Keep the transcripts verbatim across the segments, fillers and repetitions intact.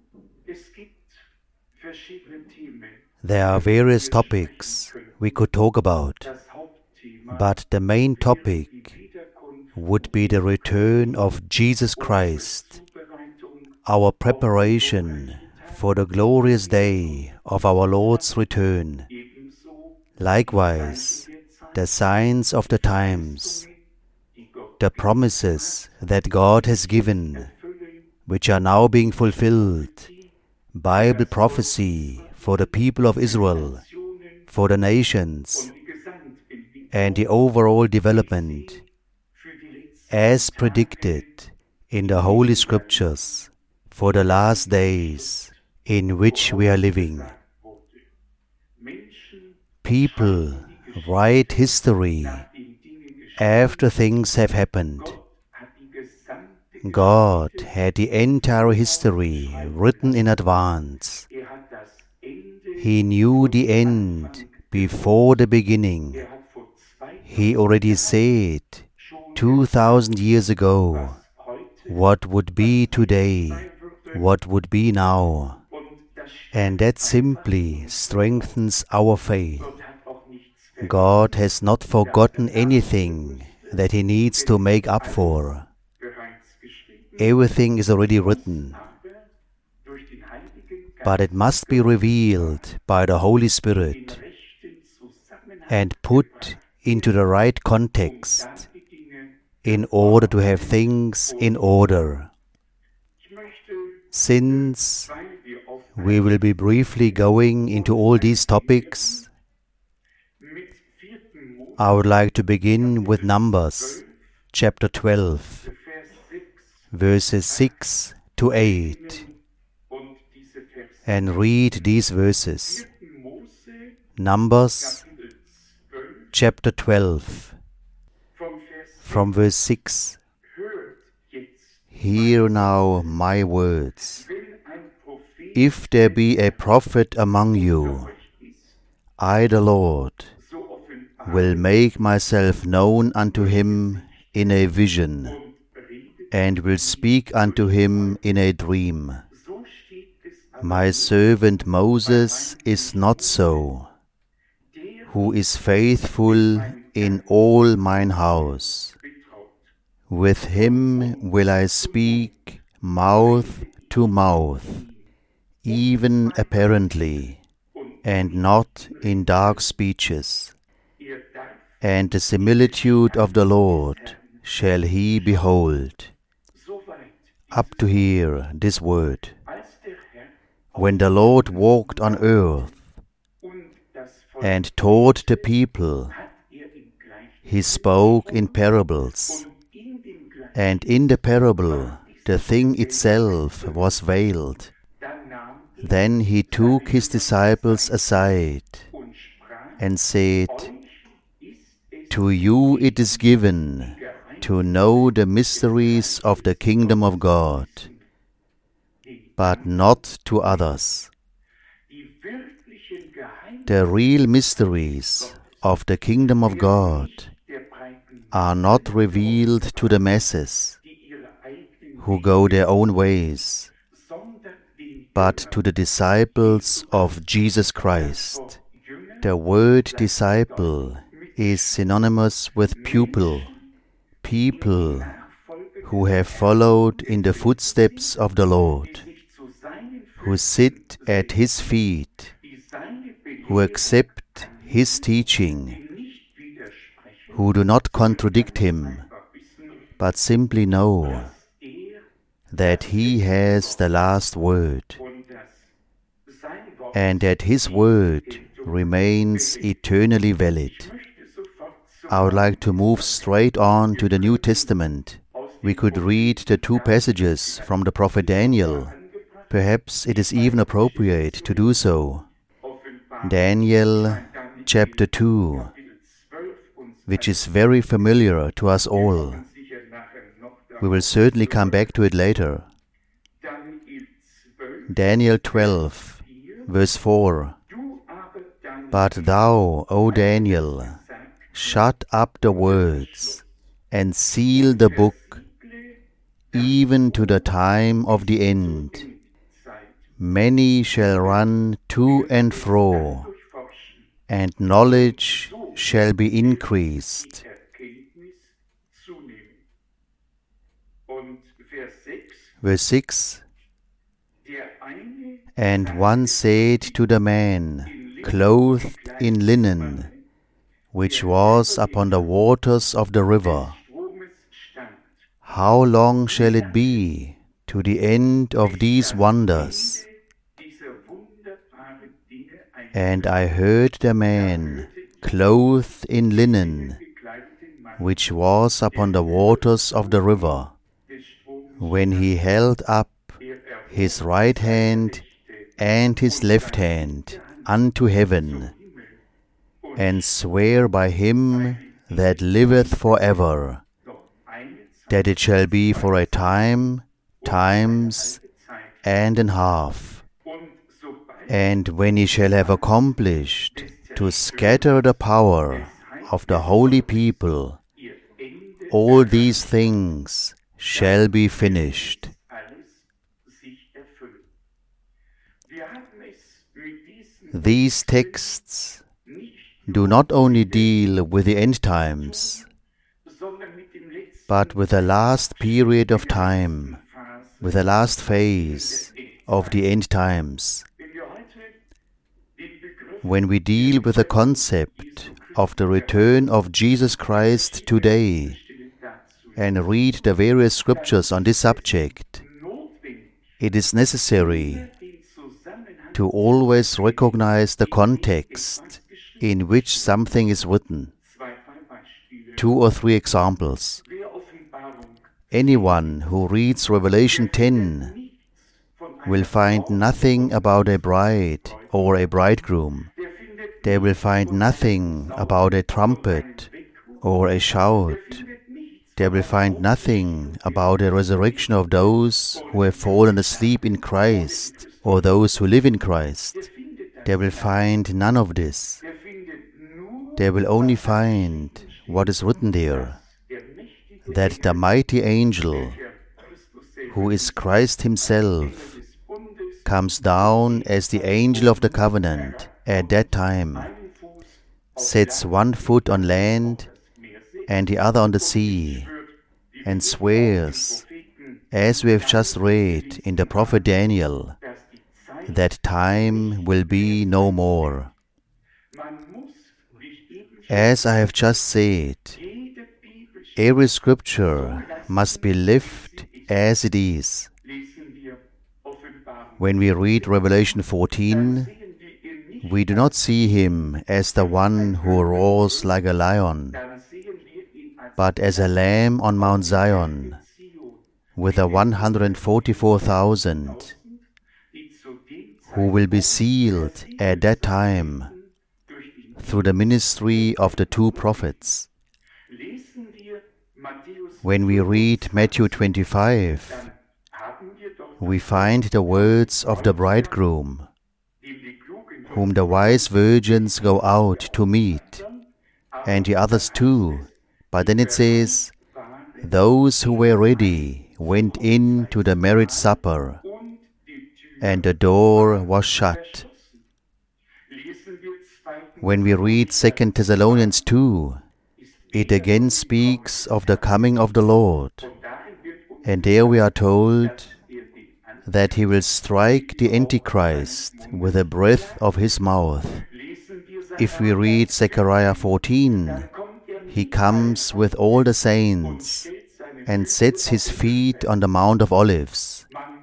There are various topics we could talk about, but the main topic would be the return of Jesus Christ, our preparation for the glorious day of our Lord's return. Likewise, the signs of the times, the promises that God has given, which are now being fulfilled, Bible prophecy for the people of Israel, for the nations, and the overall development, as predicted in the Holy Scriptures, for the last days in which we are living. People write history after things have happened. God had the entire history written in advance. He knew the end before the beginning. He already said two thousand years ago what would be today, what would be now. And that simply strengthens our faith. God has not forgotten anything that He needs to make up for. Everything is already written, but it must be revealed by the Holy Spirit and put into the right context in order to have things in order. Since we will be briefly going into all these topics, I would like to begin with Numbers chapter twelve, verses six to eight, and read these verses. Numbers chapter twelve, from verse six. Hear now my words. If there be a prophet among you, I the Lord will make myself known unto him in a vision, and will speak unto him in a dream. My servant Moses is not so, who is faithful in all mine house. With him will I speak mouth to mouth, even apparently, and not in dark speeches. And the similitude of the Lord shall he behold. Up to here, this word. When the Lord walked on earth and taught the people, He spoke in parables, and in the parable the thing itself was veiled. Then He took His disciples aside and said, To you it is given to know the mysteries of the kingdom of God, but not to others. The real mysteries of the kingdom of God are not revealed to the masses who go their own ways, but to the disciples of Jesus Christ. The word disciple is synonymous with pupil, people who have followed in the footsteps of the Lord, who sit at His feet, who accept His teaching, who do not contradict Him, but simply know that He has the last word, and that His word remains eternally valid. I would like to move straight on to the New Testament. We could read the two passages from the prophet Daniel. Perhaps it is even appropriate to do so. Daniel chapter two, which is very familiar to us all. We will certainly come back to it later. Daniel twelve, verse four. But thou, O Daniel, shut up the words and seal the book, even to the time of the end. Many shall run to and fro, and knowledge shall be increased. Verse six. And one said to the man, clothed in linen, which was upon the waters of the river, how long shall it be to the end of these wonders? And I heard the man, clothed in linen, which was upon the waters of the river, when he held up his right hand and his left hand unto heaven, and swear by him that liveth for ever, that it shall be for a time, times, and an half. And when he shall have accomplished to scatter the power of the holy people, all these things shall be finished. These texts do not only deal with the end times, but with the last period of time, with the last phase of the end times. When we deal with the concept of the return of Jesus Christ today and read the various scriptures on this subject, it is necessary to always recognize the context in which something is written. Two or three examples. Anyone who reads Revelation ten will find nothing about a bride or a bridegroom. They will find nothing about a trumpet or a shout. They will find nothing about a resurrection of those who have fallen asleep in Christ or those who live in Christ. They will find none of this. They will only find what is written there, that the mighty angel, who is Christ himself, comes down as the angel of the covenant at that time, sets one foot on land and the other on the sea, and swears, as we have just read in the prophet Daniel, that time will be no more. As I have just said, every scripture must be lived as it is. When we read Revelation fourteen, we do not see him as the one who roars like a lion, but as a lamb on Mount Zion, with the one hundred forty-four thousand, who will be sealed at that time through the ministry of the two prophets. When we read Matthew twenty-five, we find the words of the bridegroom, whom the wise virgins go out to meet, and the others too. But then it says, those who were ready went in to the marriage supper, and the door was shut. When we read Second Thessalonians two, it again speaks of the coming of the Lord, and there we are told that he will strike the Antichrist with the breath of his mouth. If we read Zechariah fourteen, he comes with all the saints and sets his feet on the Mount of Olives.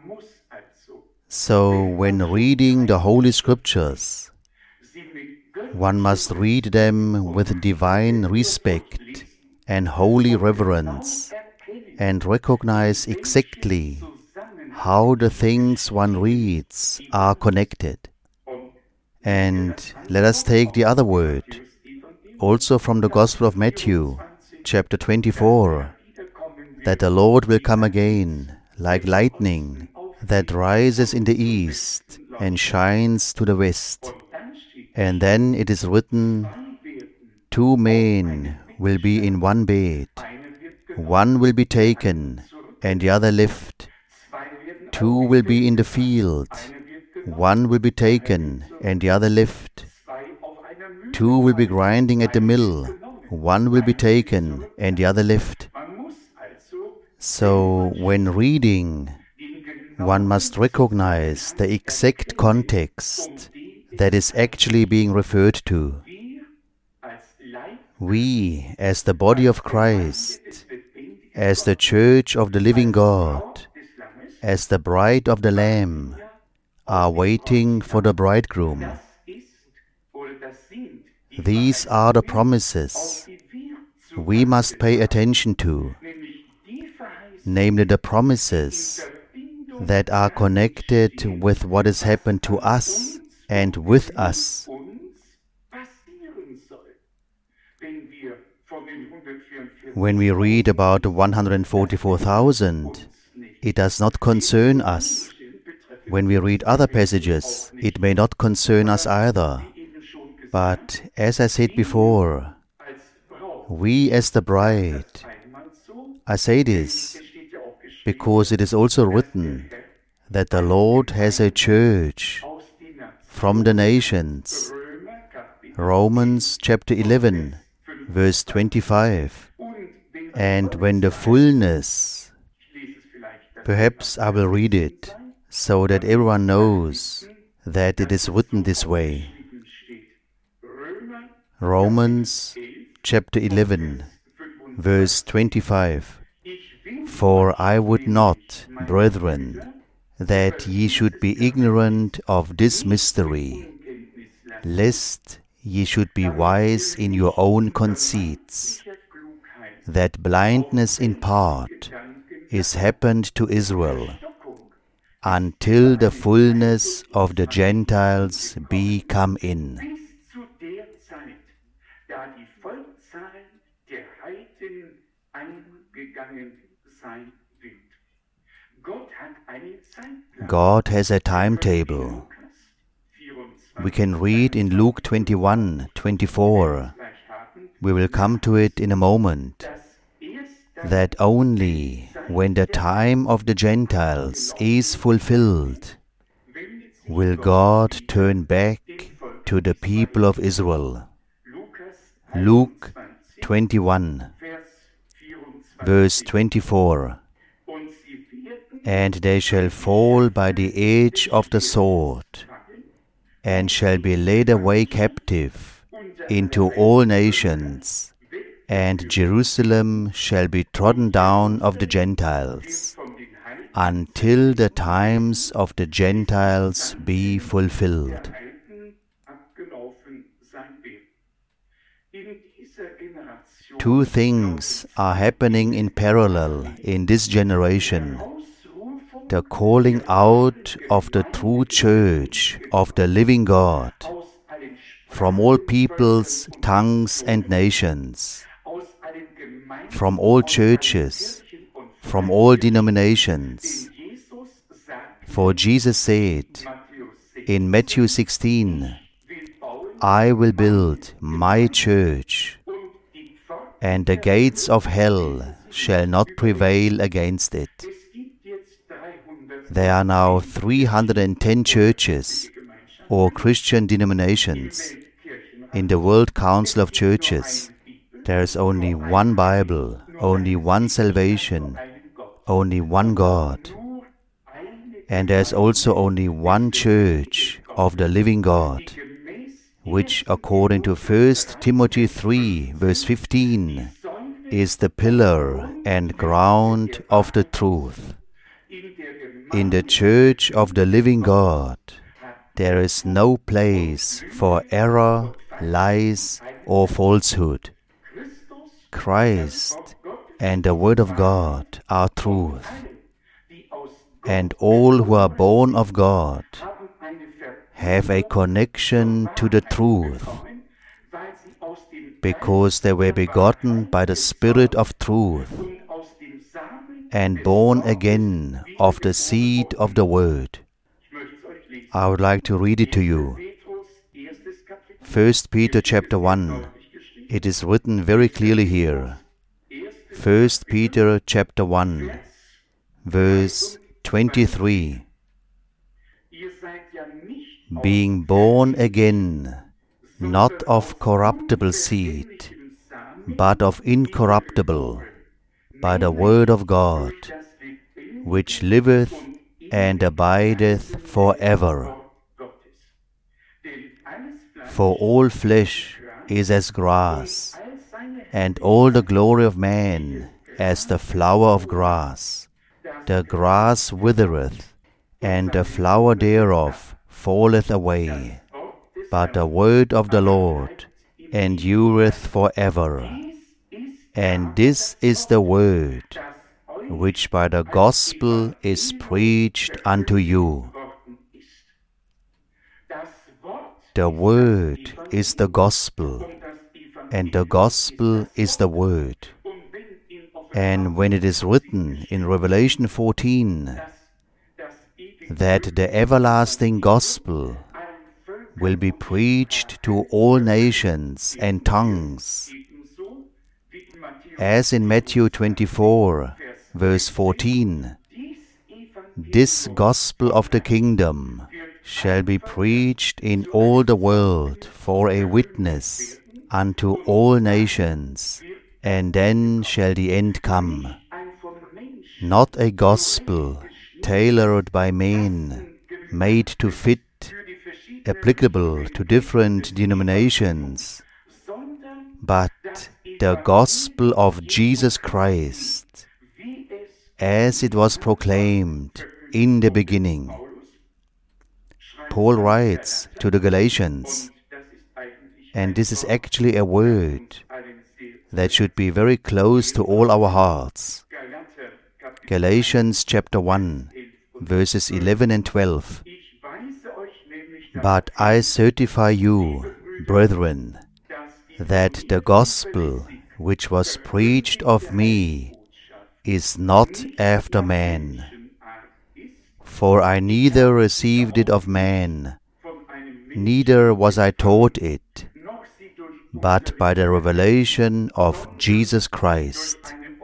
So when reading the Holy Scriptures, one must read them with divine respect and holy reverence, and recognize exactly how the things one reads are connected. And let us take the other word, also from the Gospel of Matthew, chapter twenty-four, that the Lord will come again like lightning that rises in the east and shines to the west. And then it is written, two men will be in one bed, one will be taken and the other left. Two will be in the field, One will be taken and the other left. Two will be grinding at the mill. One will be taken and the other left. So when reading, one must recognize the exact context that is actually being referred to. We, as the body of Christ, as the church of the living God, as the bride of the Lamb, are waiting for the bridegroom. These are the promises we must pay attention to, namely the promises that are connected with what has happened to us and with us. When we read about the one hundred forty-four thousand, it does not concern us. When we read other passages, it may not concern us either. But as I said before, we as the bride, I say this because it is also written that the Lord has a church from the nations. Romans chapter eleven, verse twenty-five. And when the fullness, perhaps I will read it so that everyone knows that it is written this way. Romans chapter eleven, verse twenty-five. For I would not, brethren, that ye should be ignorant of this mystery, lest ye should be wise in your own conceits, that blindness in part is happened to Israel, until the fullness of the Gentiles be come in. God has a timetable. We can read in Luke twenty-one, twenty-four. We will come to it in a moment. That only when the time of the Gentiles is fulfilled will God turn back to the people of Israel. Luke twenty-one, verse twenty-four. And they shall fall by the edge of the sword, and shall be led away captive into all nations, and Jerusalem shall be trodden down of the Gentiles, until the times of the Gentiles be fulfilled. Two things are happening in parallel in this generation. The calling out of the true church of the living God from all peoples, tongues and nations, from all churches, from all denominations. For Jesus said in Matthew sixteen, I will build my church, and the gates of hell shall not prevail against it. There are now three hundred ten churches or Christian denominations. In the World Council of Churches, there is only one Bible, only one salvation, only one God. And there is also only one church of the living God, which according to First Timothy three, verse fifteen, is the pillar and ground of the truth. In the church of the living God, there is no place for error, lies, or falsehood. Christ and the Word of God are truth, and all who are born of God have a connection to the truth, because they were begotten by the Spirit of truth and born again of the seed of the Word. I would like to read it to you. First Peter chapter one. It is written very clearly here. First Peter chapter one, verse twenty-three. being born again, not of corruptible seed, but of incorruptible, by the word of God, which liveth and abideth for ever. For all flesh is as grass, and all the glory of man as the flower of grass. The grass withereth, and the flower thereof falleth away. But the word of the Lord endureth for ever. And this is the word which by the gospel is preached unto you. The word is the gospel, and the gospel is the word. And when it is written in Revelation fourteen that the everlasting gospel will be preached to all nations and tongues, as in Matthew twenty-four, verse fourteen, this gospel of the kingdom shall be preached in all the world for a witness unto all nations, and then shall the end come. Not a gospel tailored by men, made to fit, applicable to different denominations, but the gospel of Jesus Christ, as it was proclaimed in the beginning. Paul writes to the Galatians, and this is actually a word that should be very close to all our hearts. Galatians chapter one, verses eleven and twelve. But I certify you, brethren, that the gospel which was preached of me is not after man. For I neither received it of man, neither was I taught it, but by the revelation of Jesus Christ.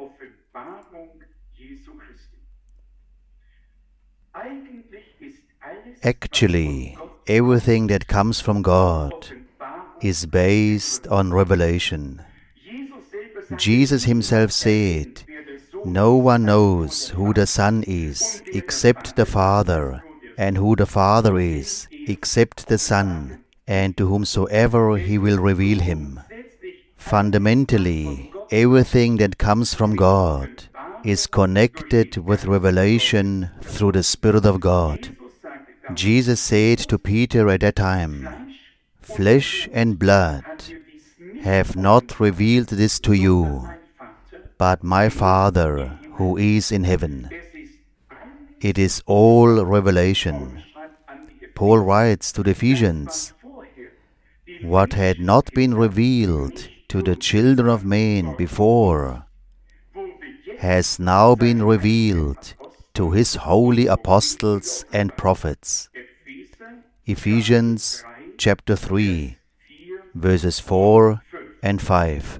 Actually, everything that comes from God is based on revelation. Jesus himself said, no one knows who the Son is except the Father, and who the Father is except the Son, and to whomsoever he will reveal him. Fundamentally, everything that comes from God is connected with revelation through the Spirit of God. Jesus said to Peter at that time, flesh and blood have not revealed this to you, but my Father who is in heaven. It is all revelation. Paul writes to the Ephesians, what had not been revealed to the children of men before has now been revealed to his holy apostles and prophets. Ephesians chapter three, verses four and five.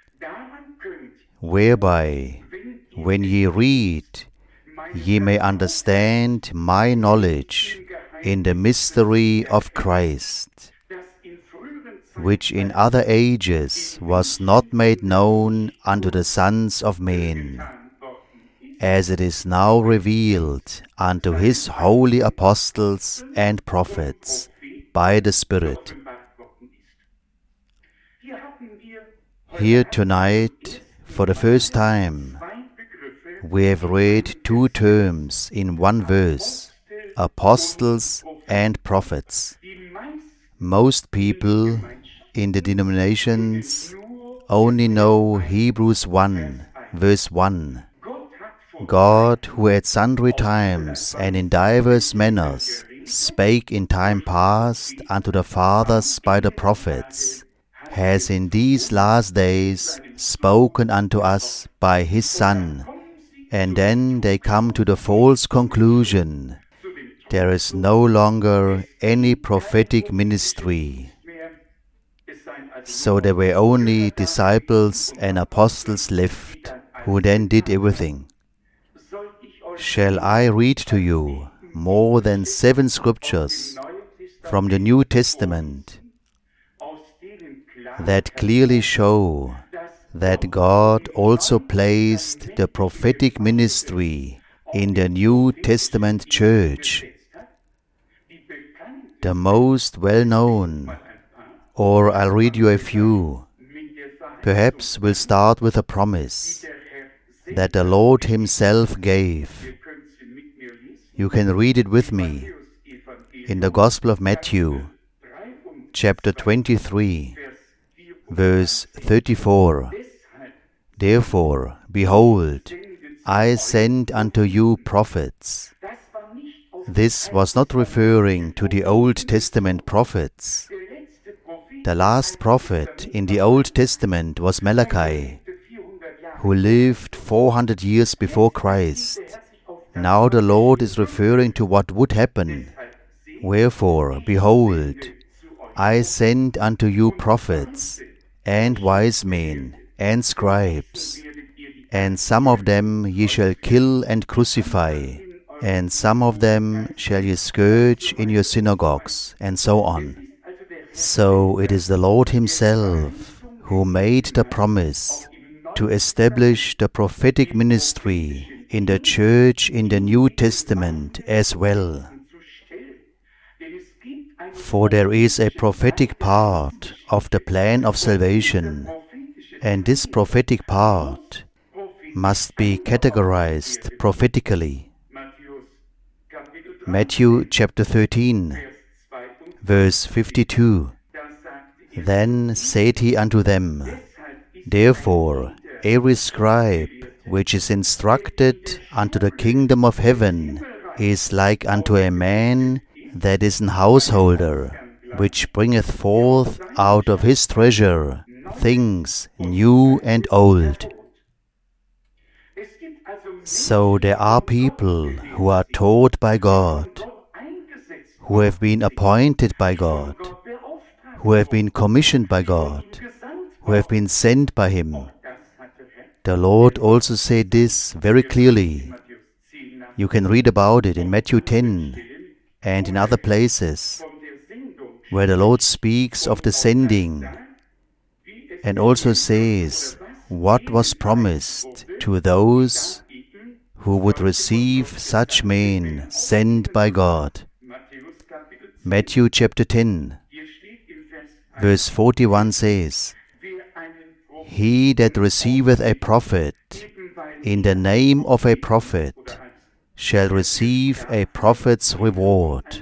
Whereby, when ye read, ye may understand my knowledge in the mystery of Christ, which in other ages was not made known unto the sons of men, as it is now revealed unto his holy apostles and prophets by the Spirit. Here tonight, for the first time, we have read two terms in one verse, apostles and prophets. Most people in the denominations only know Hebrews one, verse one. God, who at sundry times and in divers manners spake in time past unto the fathers by the prophets, has in these last days spoken unto us by his Son. And then they come to the false conclusion, there is no longer any prophetic ministry. So there were only disciples and apostles left, who then did everything. Shall I read to you more than seven scriptures from the New Testament that clearly show that God also placed the prophetic ministry in the New Testament church. The most well-known, or I'll read you a few, perhaps we'll start with a promise that the Lord Himself gave. You can read it with me in the Gospel of Matthew, chapter twenty-three, verse thirty-four. Therefore, behold, I send unto you prophets. This was not referring to the Old Testament prophets. The last prophet in the Old Testament was Malachi, who lived four hundred years before Christ. Now the Lord is referring to what would happen. Wherefore, behold, I send unto you prophets, and wise men, and scribes, and some of them ye shall kill and crucify, and some of them shall ye scourge in your synagogues, and so on. So it is the Lord Himself who made the promise to establish the prophetic ministry in the church in the New Testament as well. For there is a prophetic part of the plan of salvation, and this prophetic part must be categorized prophetically. Matthew chapter thirteen, verse fifty-two. Then said He unto them, Therefore every scribe which is instructed unto the kingdom of heaven is like unto a man that is an householder, which bringeth forth out of his treasure things new and old. So there are people who are taught by God, who have been appointed by God, who have been commissioned by God, who have been sent by Him. The Lord also said this very clearly. You can read about it in Matthew ten and in other places, where the Lord speaks of the sending and also says what was promised to those who would receive such men sent by God. Matthew chapter ten, verse forty-one says, He that receiveth a prophet in the name of a prophet shall receive a prophet's reward.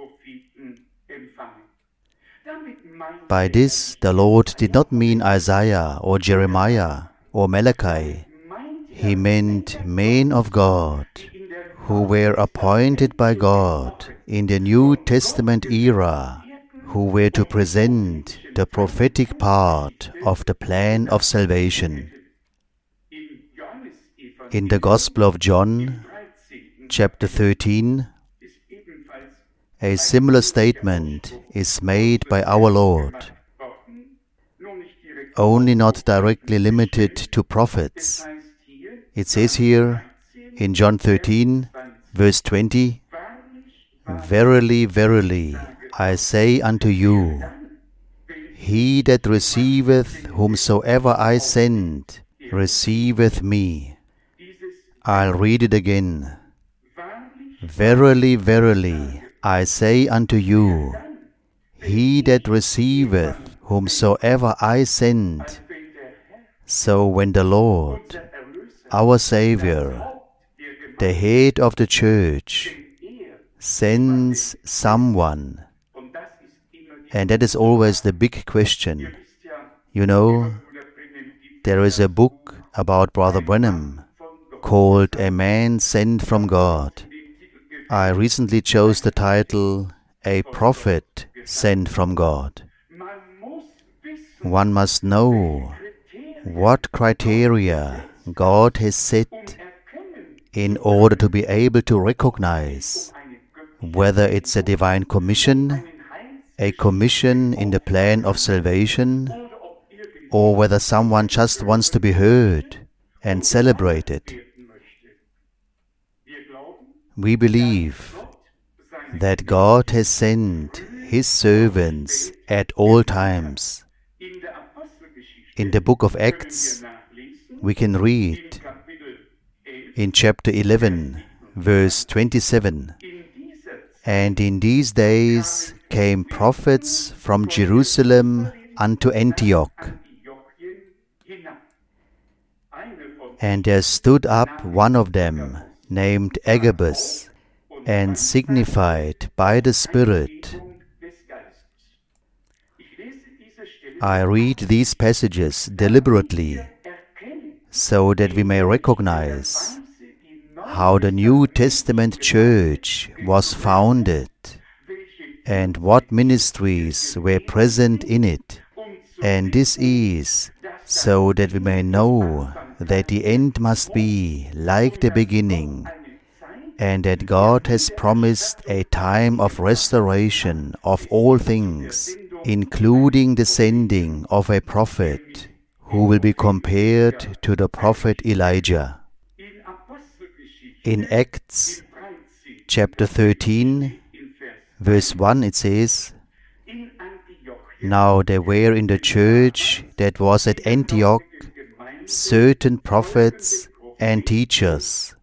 By this the Lord did not mean Isaiah or Jeremiah or Malachi. He meant men of God who were appointed by God in the New Testament era, who were to present the prophetic part of the plan of salvation. In the Gospel of John, chapter thirteen, a similar statement is made by our Lord, only not directly limited to prophets. It says here in John thirteen, verse twenty, Verily, verily, I say unto you, he that receiveth whomsoever I send, receiveth me. I'll read it again. Verily, verily, I say unto you, he that receiveth whomsoever I send. So when the Lord, our Savior, the head of the church, sends someone, and that is always the big question. You know, there is a book about Brother Branham called A Man Sent from God. I recently chose the title, A Prophet Sent from God. One must know what criteria God has set in order to be able to recognize whether it's a divine commission, a commission in the plan of salvation, or whether someone just wants to be heard and celebrated. We believe that God has sent His servants at all times. In the book of Acts, we can read in chapter eleven, verse twenty-seven, "And in these days came prophets from Jerusalem unto Antioch. And there stood up one of them, named Agabus, and signified by the Spirit." I read these passages deliberately so that we may recognize how the New Testament church was founded and what ministries were present in it. And this is so that we may know that the end must be like the beginning, and that God has promised a time of restoration of all things, including the sending of a prophet who will be compared to the prophet Elijah. In Acts chapter thirteen, verse one, it says, "Now there were in the church that was at Antioch certain prophets and teachers."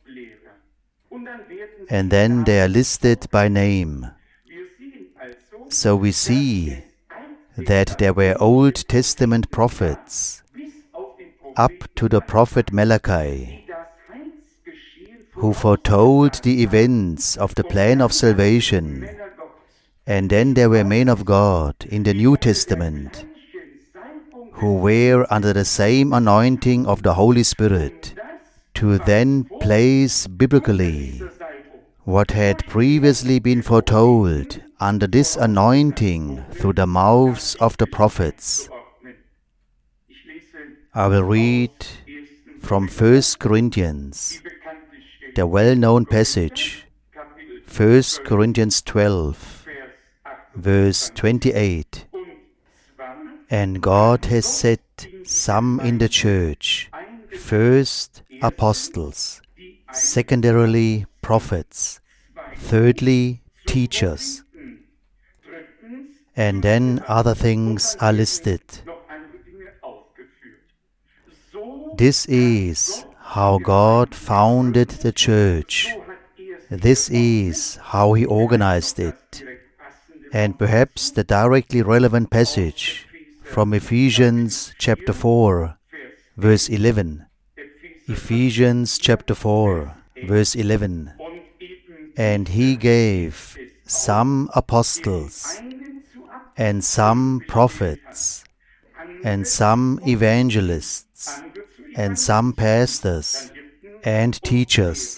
And then they are listed by name. So we see that there were Old Testament prophets up to the prophet Malachi, who foretold the events of the plan of salvation. And then there were men of God in the New Testament who were under the same anointing of the Holy Spirit to then place biblically what had previously been foretold under this anointing through the mouths of the prophets. I will read from First Corinthians, the well-known passage, First Corinthians twelve, verse twenty-eight. "And God has set some in the church, first apostles, secondarily prophets, thirdly teachers." And then other things are listed. This is how God founded the church. This is how He organized it. And perhaps the directly relevant passage from Ephesians chapter four, verse eleven. Ephesians chapter four, verse eleven. "And He gave some apostles, and some prophets, and some evangelists, and some pastors and teachers."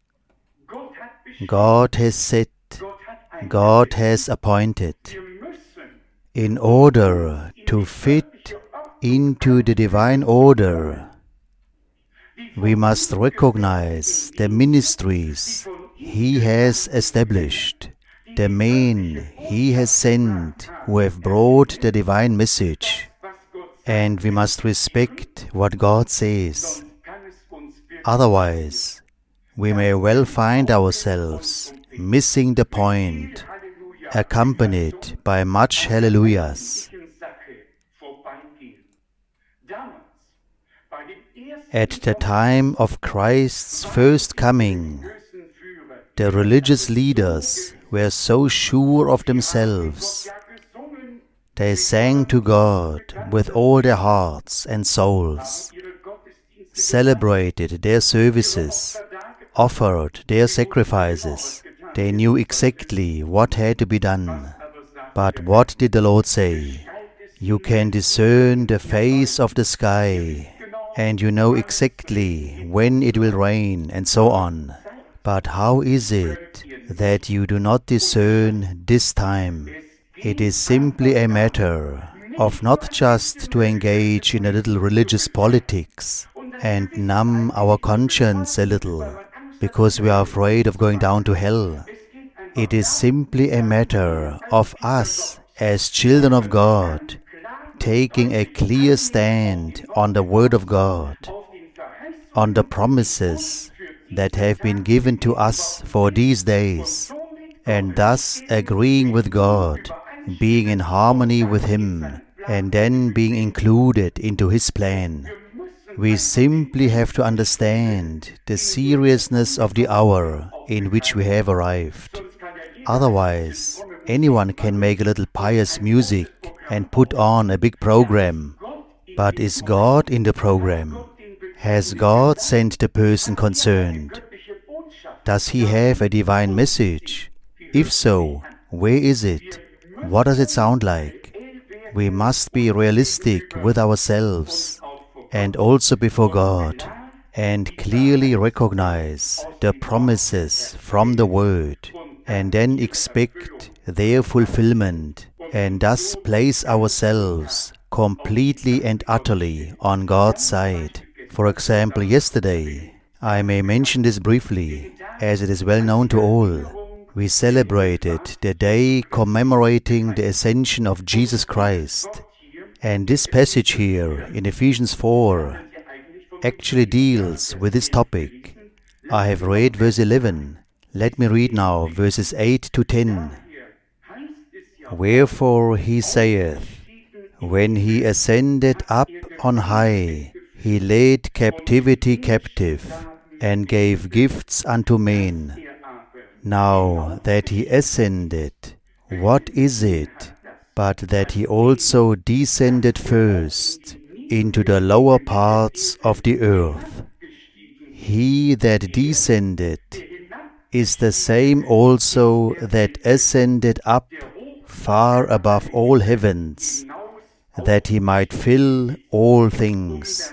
God has set, God has appointed, in order to fit into the divine order. We must recognize the ministries He has established, the men He has sent who have brought the divine message, and we must respect what God says. Otherwise, we may well find ourselves missing the point, accompanied by much hallelujahs. At the time of Christ's first coming, the religious leaders were so sure of themselves. They sang to God with all their hearts and souls, celebrated their services, offered their sacrifices. They knew exactly what had to be done. But what did the Lord say? "You can discern the face of the sky, and you know exactly when it will rain," and so on. But how is it that you do not discern this time? It is simply a matter of not just to engage in a little religious politics and numb our conscience a little because we are afraid of going down to hell. It is simply a matter of us as children of God taking a clear stand on the Word of God, on the promises that have been given to us for these days, and thus agreeing with God, being in harmony with Him, and then being included into His plan. We simply have to understand the seriousness of the hour in which we have arrived. Otherwise, anyone can make a little pious music and put on a big program. But is God in the program? Has God sent the person concerned? Does he have a divine message? If so, where is it? What does it sound like? We must be realistic with ourselves and also before God, and clearly recognize the promises from the Word, and then expect their fulfillment, and thus place ourselves completely and utterly on God's side. For example, yesterday, I may mention this briefly, as it is well known to all, we celebrated the day commemorating the ascension of Jesus Christ. And this passage here in Ephesians four actually deals with this topic. I have read verse eleven. Let me read now verses eight to ten. Wherefore he saith, when he ascended up on high, he led captivity captive, and gave gifts unto men. Now that he ascended, what is it but that he also descended first into the lower parts of the earth? He that descended is the same also that ascended up far above all heavens, that he might fill all things.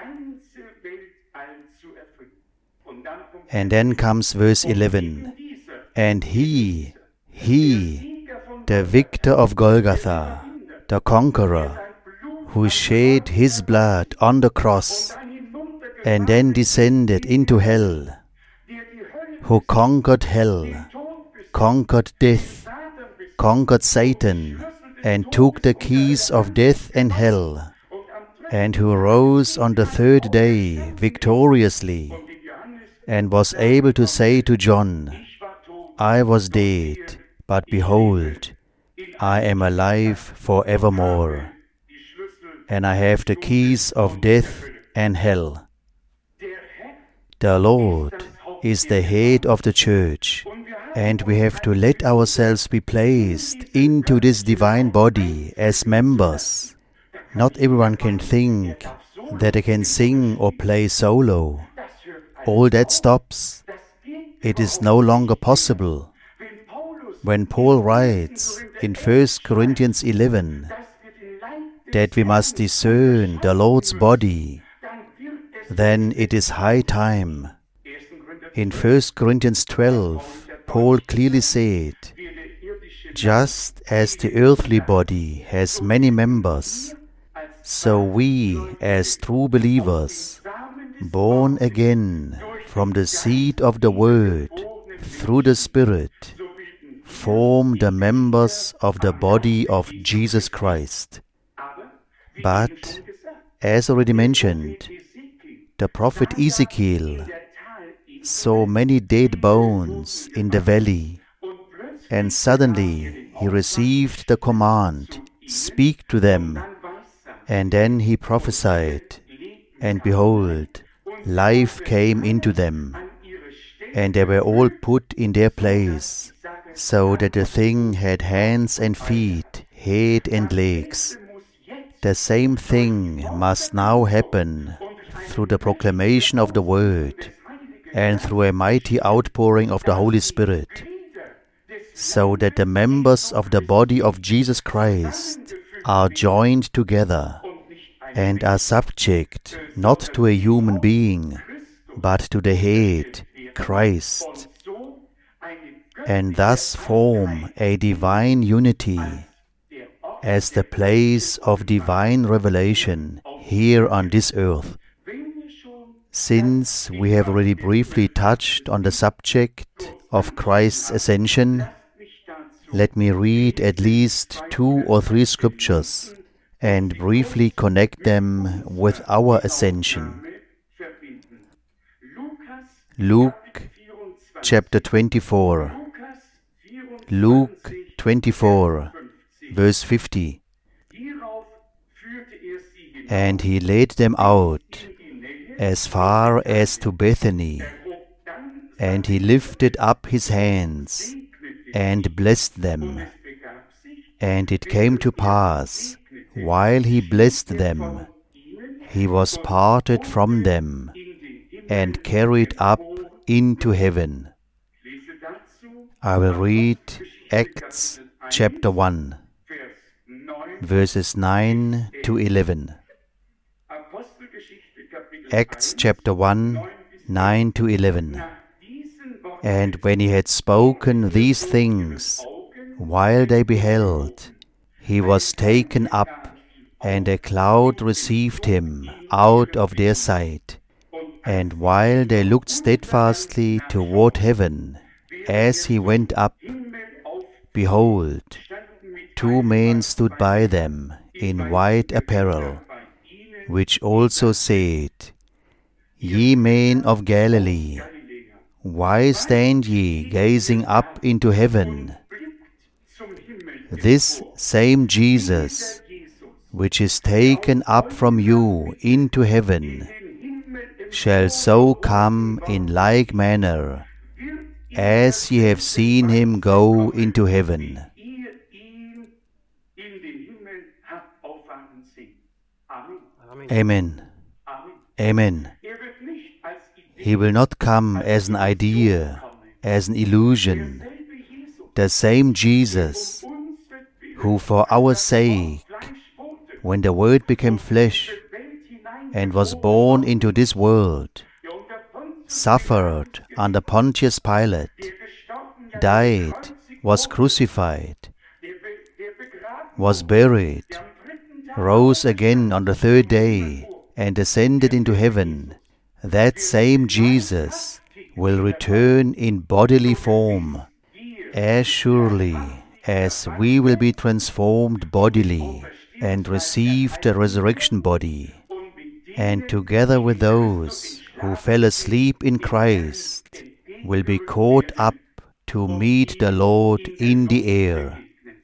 And then comes verse eleven. And he, he, the victor of Golgotha, the conqueror, who shed his blood on the cross, and then descended into hell, who conquered hell, conquered death, conquered Satan, and took the keys of death and hell, and who rose on the third day victoriously, and was able to say to John, I was dead, but behold, I am alive forevermore, and I have the keys of death and hell. The Lord is the head of the church, and we have to let ourselves be placed into this divine body as members. Not everyone can think that they can sing or play solo. All that stops. It is no longer possible. When Paul writes in First Corinthians eleven that we must discern the Lord's body, then it is high time. In First Corinthians twelve, Paul clearly said, just as the earthly body has many members, so we, as true believers, born again from the seed of the Word through the Spirit, form the members of the body of Jesus Christ. But, as already mentioned, the prophet Ezekiel saw many dead bones in the valley, and suddenly he received the command, speak to them, and then he prophesied, and behold, life came into them, and they were all put in their place, so that the thing had hands and feet, head and legs. The same thing must now happen through the proclamation of the Word and through a mighty outpouring of the Holy Spirit, so that the members of the body of Jesus Christ are joined together and are subject not to a human being, but to the head, Christ, and thus form a divine unity as the place of divine revelation here on this earth. Since we have already briefly touched on the subject of Christ's ascension, let me read at least two or three scriptures and briefly connect them with our ascension. Luke chapter twenty-four. Luke twenty-four, verse fifty. And he led them out as far as to Bethany, and he lifted up his hands and blessed them. And it came to pass, while he blessed them, he was parted from them and carried up into heaven. I will read Acts chapter one, verses nine to eleven. Acts chapter one, nine to eleven. And when he had spoken these things, while they beheld, he was taken up, and a cloud received him out of their sight. And while they looked steadfastly toward heaven, as he went up, behold, two men stood by them in white apparel, which also said, Ye men of Galilee, why stand ye gazing up into heaven? This same Jesus, which is taken up from you into heaven, shall so come in like manner, as ye have seen him go into heaven. Amen. Amen. He will not come as an idea, as an illusion. The same Jesus, who for our sake, when the Word became flesh and was born into this world, suffered under Pontius Pilate, died, was crucified, was buried, rose again on the third day, and ascended into heaven. That same Jesus will return in bodily form, as surely as we will be transformed bodily and receive the resurrection body, and together with those who fell asleep in Christ will be caught up to meet the Lord in the air.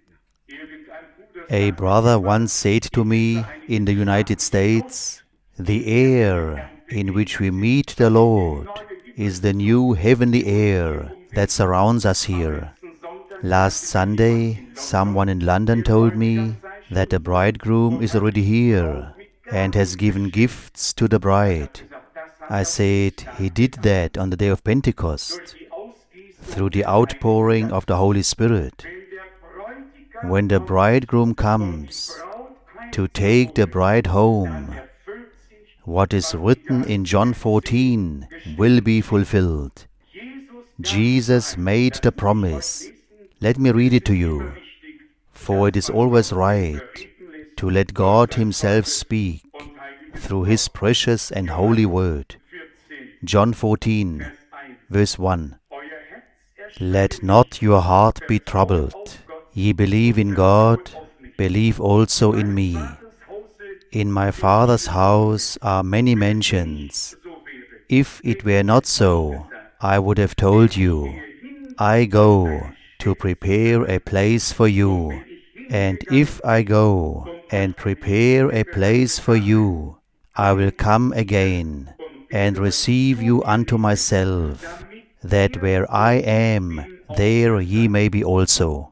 A brother once said to me in the United States, the air in which we meet the Lord is the new heavenly air that surrounds us here. Last Sunday, someone in London told me that the bridegroom is already here and has given gifts to the bride. I said he did that on the day of Pentecost, through the outpouring of the Holy Spirit. When the bridegroom comes to take the bride home, what is written in John fourteen will be fulfilled. Jesus made the promise. Let me read it to you, for it is always right to let God Himself speak through His precious and holy word. John fourteen, verse one. Let not your heart be troubled. Ye believe in God, believe also in me. In my Father's house are many mansions. If it were not so, I would have told you. I go to prepare a place for you. And if I go and prepare a place for you, I will come again and receive you unto myself, that where I am, there ye may be also.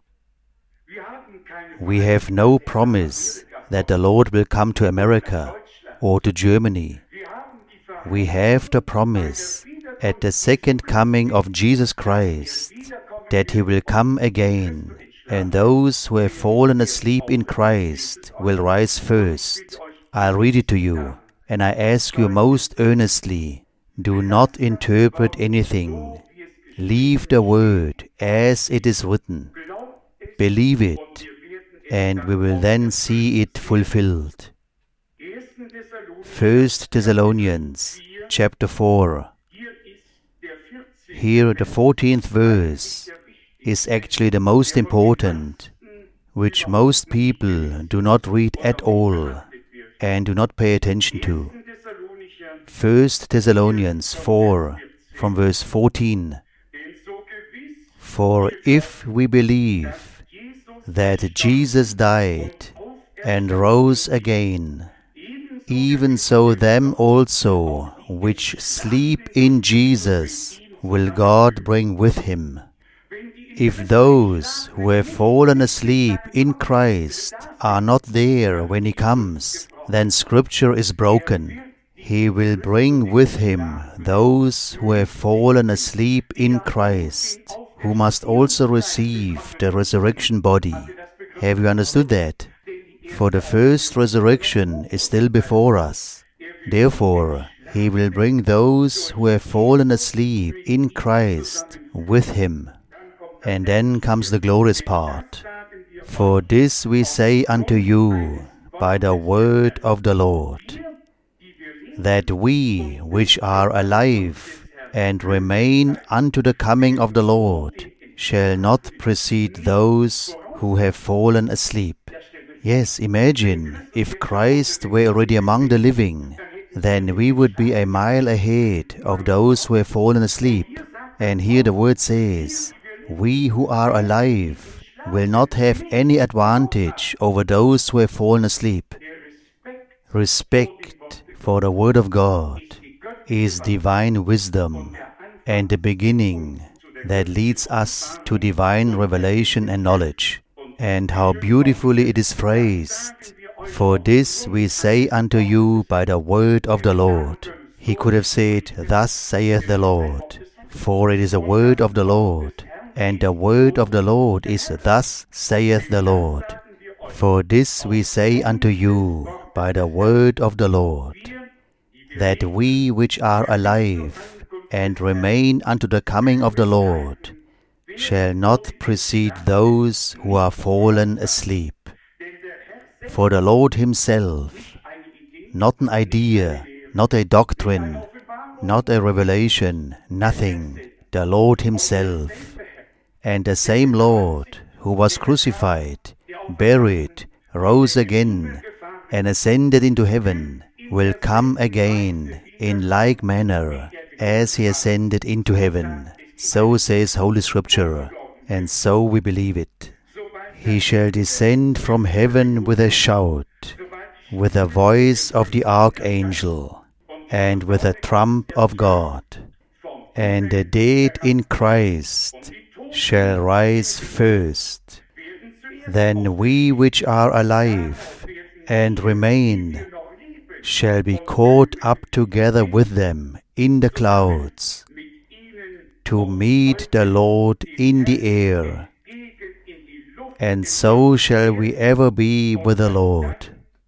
We have no promise that the Lord will come to America or to Germany. We have the promise at the second coming of Jesus Christ that He will come again, and those who have fallen asleep in Christ will rise first. I'll read it to you, and I ask you most earnestly, do not interpret anything. Leave the word as it is written. Believe it, and we will then see it fulfilled. First Thessalonians chapter four. Here the fourteenth verse is actually the most important, which most people do not read at all and do not pay attention to. First Thessalonians four, from verse fourteen. For if we believe that Jesus died and rose again, even so them also which sleep in Jesus will God bring with him. If those who have fallen asleep in Christ are not there when he comes, then Scripture is broken. He will bring with him those who have fallen asleep in Christ, who must also receive the resurrection body. Have you understood that? For the first resurrection is still before us. Therefore, he will bring those who have fallen asleep in Christ with him. And then comes the glorious part. For this we say unto you by the word of the Lord, that we which are alive and remain unto the coming of the Lord shall not precede those who have fallen asleep. Yes, imagine if Christ were already among the living, then we would be a mile ahead of those who have fallen asleep. And here the word says, we who are alive will not have any advantage over those who have fallen asleep. Respect for the Word of God is divine wisdom and the beginning that leads us to divine revelation and knowledge. And how beautifully it is phrased, for this we say unto you by the word of the Lord. He could have said, thus saith the Lord, for it is a word of the Lord. And the word of the Lord is, thus saith the Lord. For this we say unto you by the word of the Lord, that we which are alive and remain unto the coming of the Lord shall not precede those who are fallen asleep. For the Lord himself, not an idea, not a doctrine, not a revelation, nothing, the Lord himself, and the same Lord who was crucified, buried, rose again, and ascended into heaven, will come again in like manner as he ascended into heaven. So says Holy Scripture, and so we believe it. He shall descend from heaven with a shout, with the voice of the archangel, and with the trump of God. And the dead in Christ shall rise first. Then we which are alive and remain shall be caught up together with them in the clouds, to meet the Lord in the air, and so shall we ever be with the Lord.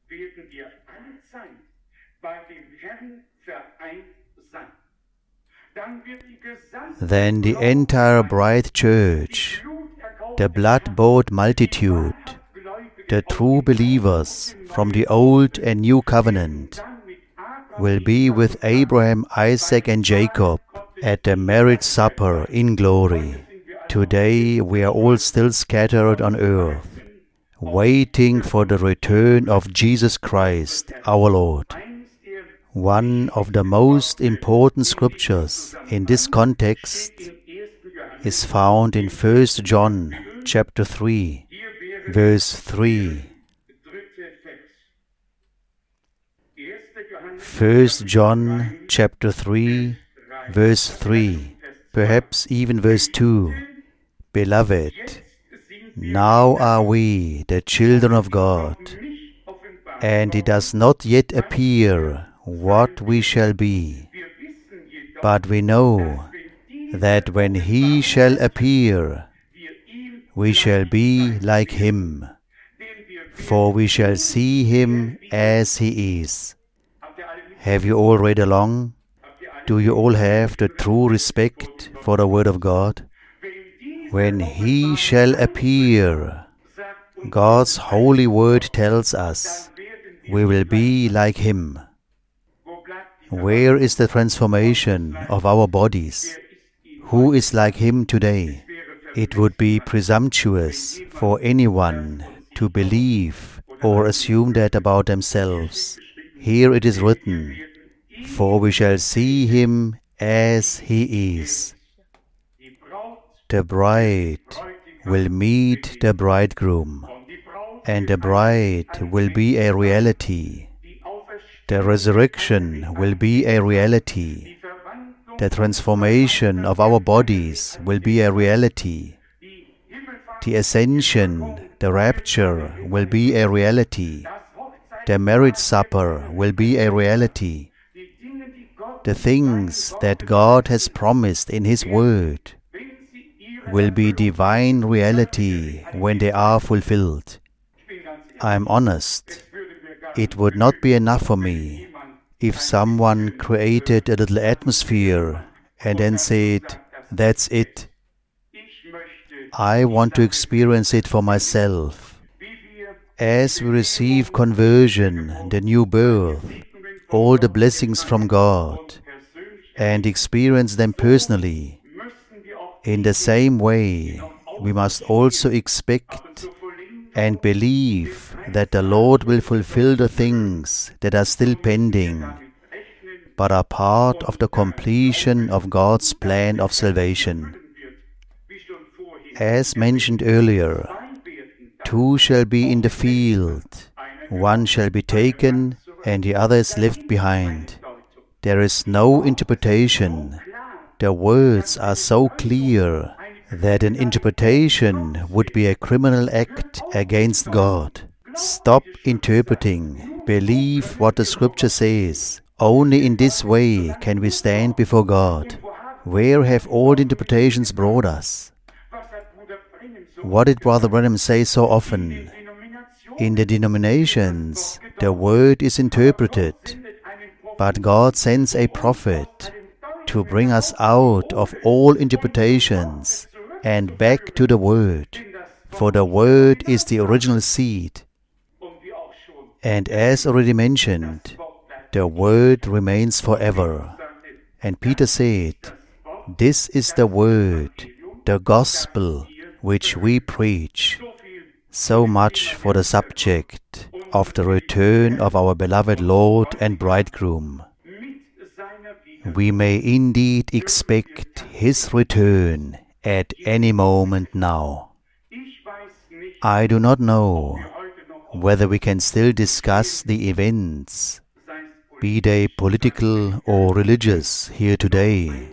Then the entire bride church, the blood-bought multitude, the true believers from the Old and New Covenant, will be with Abraham, Isaac, and Jacob at the marriage supper in glory. Today we are all still scattered on earth, waiting for the return of Jesus Christ, our Lord. One of the most important scriptures in this context is found in First John chapter three, verse three. First John chapter three, verse three, perhaps even verse two. Beloved, now are we the children of God, and it does not yet appear what we shall be. But we know that when he shall appear, we shall be like him, for we shall see him as he is. Have you all read along? Do you all have the true respect for the Word of God? When he shall appear, God's holy word tells us, we will be like him. Where is the transformation of our bodies? Who is like him today? It would be presumptuous for anyone to believe or assume that about themselves. Here it is written, for we shall see him as he is. the bride will meet the bridegroom, and the bride will be a reality. The resurrection will be a reality. The transformation of our bodies will be a reality. The ascension, the rapture will be a reality. The marriage supper will be a reality. The things that God has promised in His Word will be divine reality when they are fulfilled. I am honest. It would not be enough for me if someone created a little atmosphere and then said, "That's it." I want to experience it for myself. As we receive conversion, the new birth, all the blessings from God, and experience them personally, in the same way, we must also expect and believe that the Lord will fulfill the things that are still pending, but are part of the completion of God's plan of salvation. As mentioned earlier, two shall be in the field, one shall be taken, and the other is left behind. There is no interpretation. The words are so clear that an interpretation would be a criminal act against God. Stop interpreting. Believe what the Scripture says. Only in this way can we stand before God. Where have all the interpretations brought us? What did Brother Branham say so often? In the denominations, the Word is interpreted, but God sends a prophet to bring us out of all interpretations and back to the Word, for the Word is the original seed. And as already mentioned, the Word remains forever. And Peter said, "This is the Word, the Gospel, which we preach." So much for the subject of the return of our beloved Lord and Bridegroom. We may indeed expect His return at any moment now. I do not know whether we can still discuss the events, be they political or religious, here today.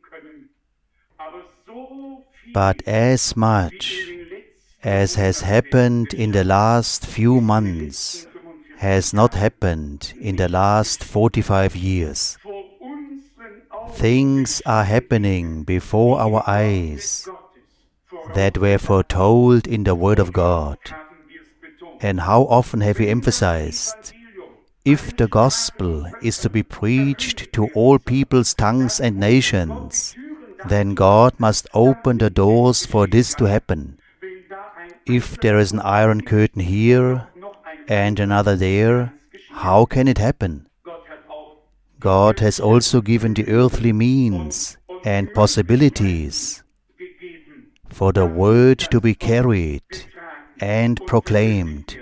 But as much as has happened in the last few months has not happened in the last forty-five years. Things are happening before our eyes that were foretold in the Word of God. And how often have we emphasized, if the gospel is to be preached to all peoples, tongues and nations, then God must open the doors for this to happen. If there is an iron curtain here and another there, how can it happen? God has also given the earthly means and possibilities for the word to be carried and proclaimed.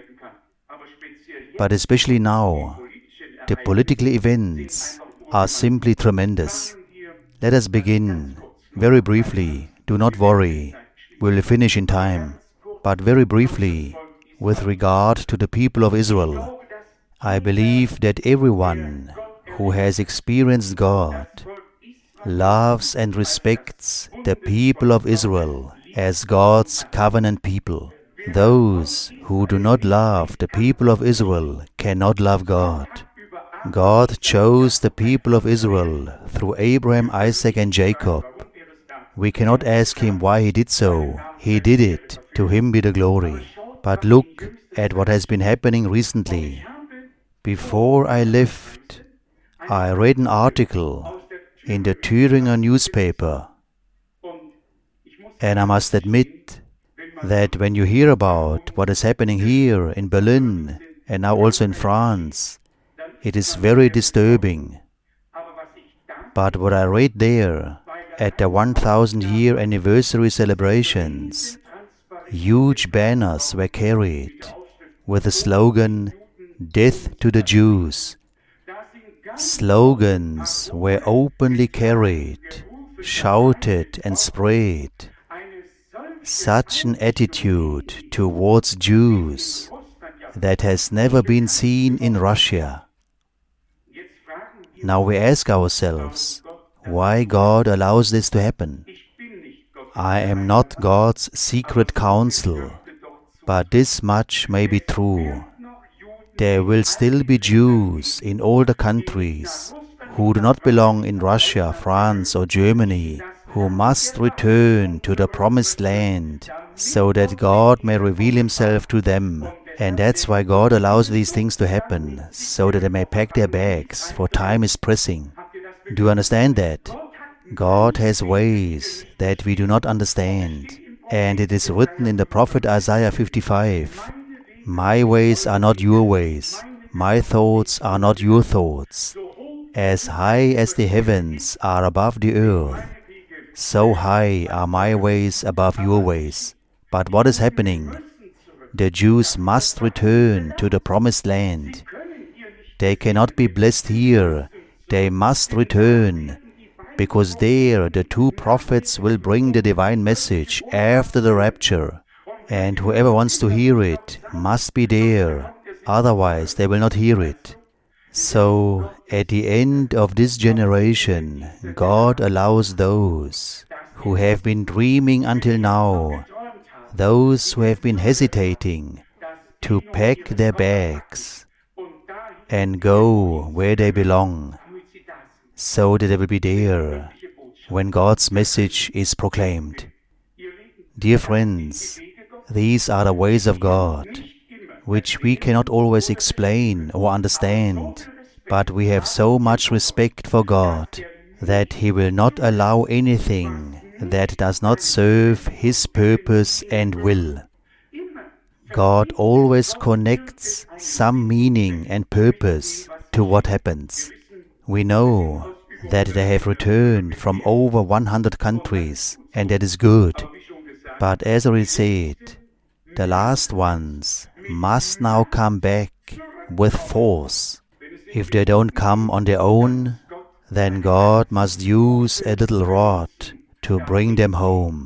But especially now, the political events are simply tremendous. Let us begin very briefly. Do not worry, we will finish in time. But very briefly, with regard to the people of Israel, I believe that everyone who has experienced God loves and respects the people of Israel as God's covenant people. Those who do not love the people of Israel cannot love God. God chose the people of Israel through Abraham, Isaac, and Jacob. We cannot ask Him why He did so. He did it. To Him be the glory. But look at what has been happening recently. Before I left, I read an article in the Thüringer newspaper. And I must admit that when you hear about what is happening here in Berlin and now also in France, it is very disturbing. But what I read there, at the one thousand year anniversary celebrations, huge banners were carried with the slogan, "Death to the Jews." Slogans were openly carried, shouted and sprayed. such an attitude towards Jews that has never been seen in Russia. Now we ask ourselves, why God allows this to happen. I am not God's secret counsel, but this much may be true. There will still be Jews in all the countries who do not belong in Russia, France or Germany, who must return to the promised land so that God may reveal Himself to them. And that's why God allows these things to happen, so that they may pack their bags, for time is pressing. Do you understand that? God has ways that we do not understand. And it is written in the prophet Isaiah fifty-five, "My ways are not your ways, my thoughts are not your thoughts. As high as the heavens are above the earth, so high are my ways above your ways." But what is happening? The Jews must return to the promised land. They cannot be blessed here. They must return, because there the two prophets will bring the divine message after the rapture. And whoever wants to hear it must be there. Otherwise they will not hear it. So, at the end of this generation, God allows those who have been dreaming until now, those who have been hesitating, to pack their bags and go where they belong, so that they will be there when God's message is proclaimed. Dear friends, these are the ways of God, which we cannot always explain or understand, but we have so much respect for God that He will not allow anything that does not serve His purpose and will. God always connects some meaning and purpose to what happens. We know that they have returned from over one hundred countries, and that is good. But as I already said, the last ones must now come back with force. If they don't come on their own, then God must use a little rod to bring them home.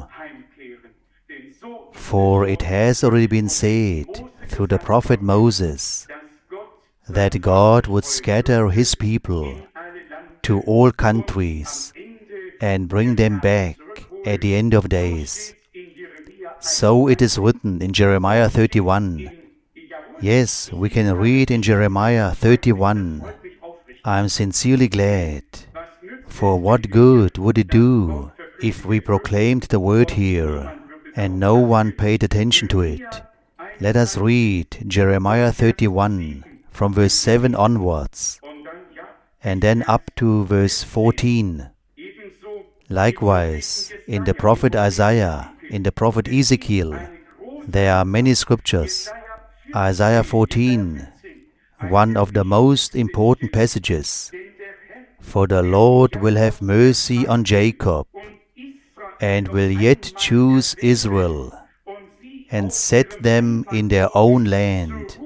For it has already been said through the prophet Moses that God would scatter His people to all countries and bring them back at the end of days. So it is written in Jeremiah thirty-one. Yes, we can read in Jeremiah thirty-one, "I am sincerely glad, for what good would it do if we proclaimed the word here, and no one paid attention to it?" Let us read Jeremiah thirty-one from verse seven onwards, and then up to verse fourteen. Likewise, in the prophet Isaiah, in the prophet Ezekiel, there are many scriptures. Isaiah fourteen, one of the most important passages. "For the Lord will have mercy on Jacob, and will yet choose Israel, and set them in their own land."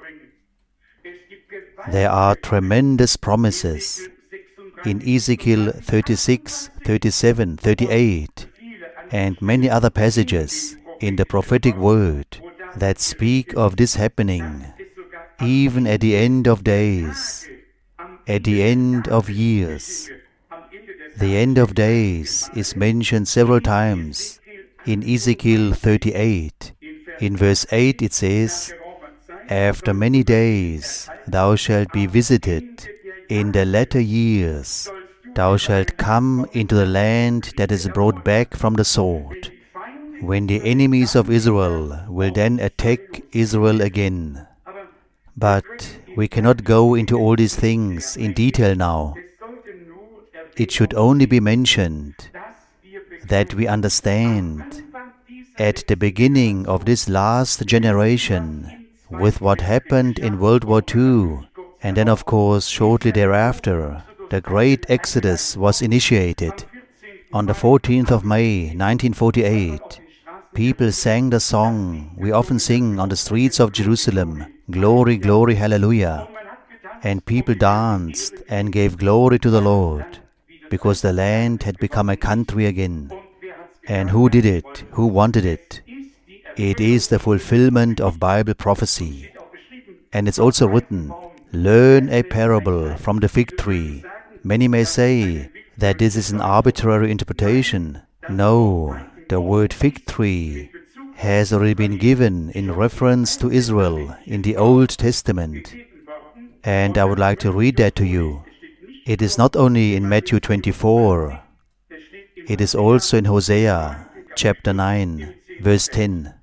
There are tremendous promises in Ezekiel thirty-six, thirty-seven, thirty-eight, and many other passages in the prophetic word that speak of this happening, even at the end of days, at the end of years. The end of days is mentioned several times in Ezekiel thirty-eight. In verse eight it says, "After many days thou shalt be visited, in the latter years thou shalt come into the land that is brought back from the sword, when the enemies of Israel will then attack Israel again." But we cannot go into all these things in detail now. It should only be mentioned that we understand at the beginning of this last generation, with what happened in World War Two, and then of course shortly thereafter, the great Exodus was initiated. On the fourteenth of May nineteen forty-eight, people sang the song we often sing on the streets of Jerusalem, "Glory, glory, hallelujah." And people danced and gave glory to the Lord, because the land had become a country again. And who did it? Who wanted it? It is the fulfillment of Bible prophecy. And it's also written, learn a parable from the fig tree. Many may say that this is an arbitrary interpretation. No, the word fig tree has already been given in reference to Israel in the Old Testament. And I would like to read that to you. It is not only in Matthew twenty-four, it is also in Hosea chapter nine, verse ten.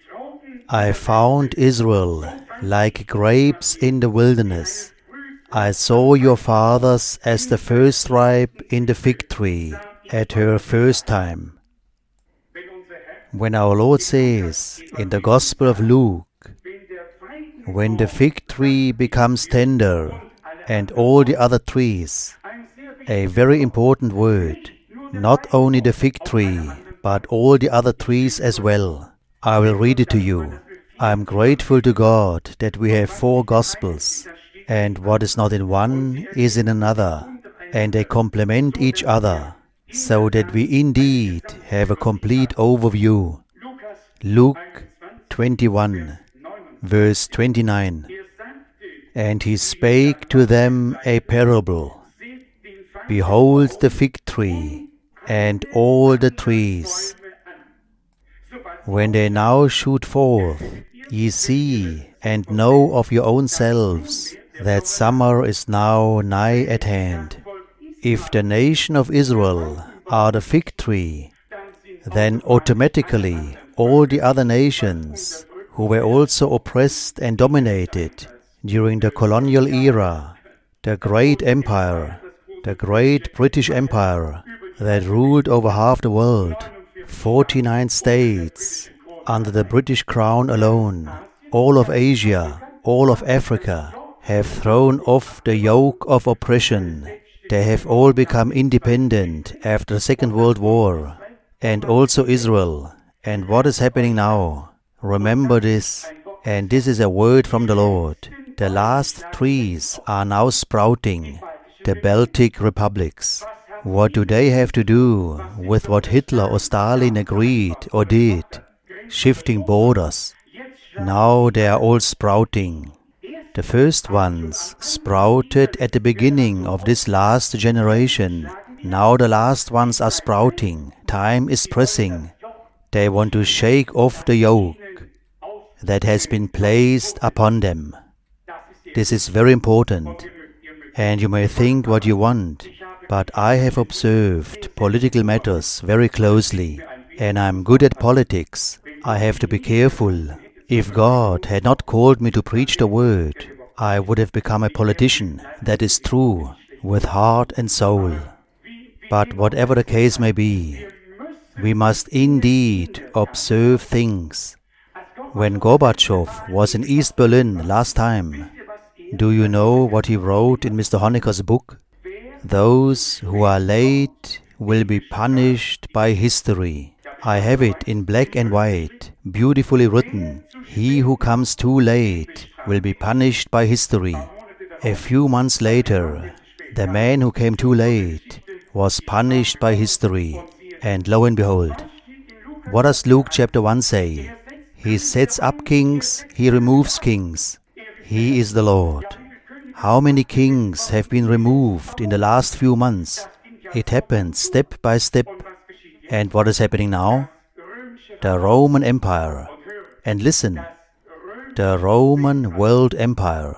I found Israel like grapes in the wilderness. I saw your fathers as the first ripe in the fig tree at her first time. When our Lord says in the Gospel of Luke, when the fig tree becomes tender and all the other trees, a very important word, not only the fig tree, but all the other trees as well. I will read it to you. I am grateful to God that we have four Gospels, and what is not in one is in another, and they complement each other, so that we indeed have a complete overview. Luke twenty-one, verse twenty-nine. And he spake to them a parable. Behold the fig tree, and all the trees. When they now shoot forth, ye see and know of your own selves that summer is now nigh at hand. If the nation of Israel are the fig tree, then automatically all the other nations who were also oppressed and dominated during the colonial era, the great empire, the great British Empire that ruled over half the world, forty-nine states under the British Crown alone, all of Asia, all of Africa, have thrown off the yoke of oppression. They have all become independent after the Second World War, and also Israel. And what is happening now? Remember this, and this is a word from the Lord. The last trees are now sprouting, the Baltic republics. What do they have to do with what Hitler or Stalin agreed or did? Shifting borders. Now they are all sprouting. The first ones sprouted at the beginning of this last generation. Now the last ones are sprouting. Time is pressing. They want to shake off the yoke that has been placed upon them. This is very important. And you may think what you want, but I have observed political matters very closely, and I'm good at politics. I have to be careful. If God had not called me to preach the word, I would have become a politician, that is true, with heart and soul. But whatever the case may be, we must indeed observe things. When Gorbachev was in East Berlin last time, do you know what he wrote in Mister Honecker's book? Those who are late will be punished by history. I have it in black and white, beautifully written. He who comes too late will be punished by history. A few months later, the man who came too late was punished by history. And lo and behold, what does Luke chapter one say? He sets up kings, he removes kings. He is the Lord. How many kings have been removed in the last few months? It happened step by step. And what is happening now? The Roman Empire. And listen, the Roman World Empire,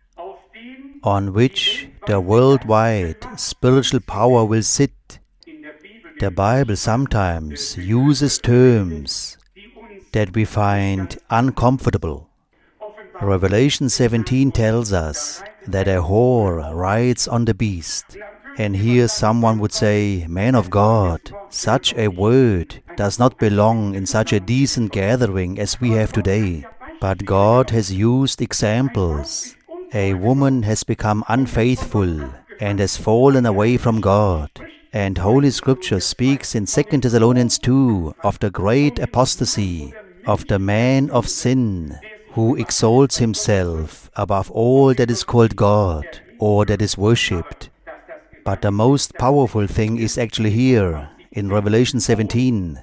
on which the worldwide spiritual power will sit. The Bible sometimes uses terms that we find uncomfortable. Revelation seventeen tells us that a whore rides on the beast. And here someone would say, man of God, such a word does not belong in such a decent gathering as we have today. But God has used examples. A woman has become unfaithful and has fallen away from God. And Holy Scripture speaks in Second Thessalonians two of the great apostasy, of the man of sin, who exalts himself above all that is called God or that is worshipped. But the most powerful thing is actually here in Revelation seventeen.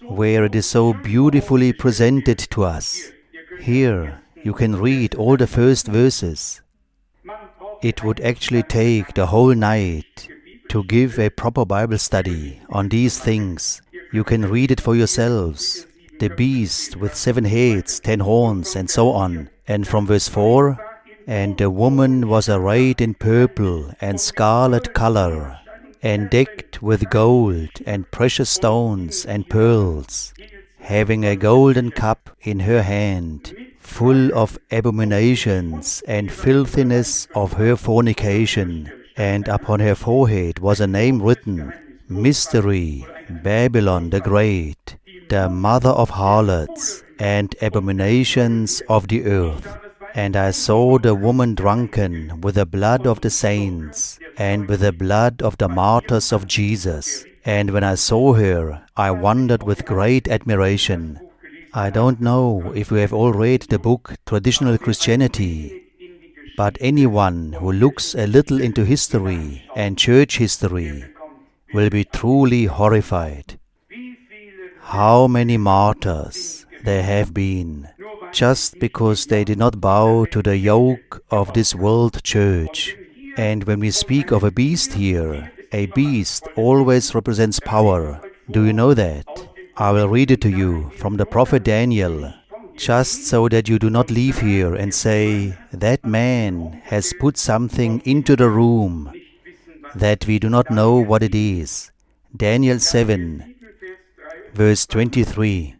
where it is so beautifully presented to us. Here you can read all the first verses. It would actually take the whole night to give a proper Bible study on these things. You can read it for yourselves. The beast with seven heads, ten horns, and so on. And from verse four, and the woman was arrayed in purple and scarlet color, and decked with gold and precious stones and pearls, having a golden cup in her hand, full of abominations and filthiness of her fornication. And upon her forehead was a name written, Mystery, Babylon the Great, the mother of harlots and abominations of the earth. And I saw the woman drunken with the blood of the saints and with the blood of the martyrs of Jesus. And when I saw her, I wondered with great admiration. I don't know if you have all read the book Traditional Christianity, but anyone who looks a little into history and church history will be truly horrified. How many martyrs there have been, just because they did not bow to the yoke of this world church. And when we speak of a beast here, a beast always represents power. Do you know that? I will read it to you from the prophet Daniel, just so that you do not leave here and say, that man has put something into the room that we do not know what it is. Daniel seven, verse twenty-three.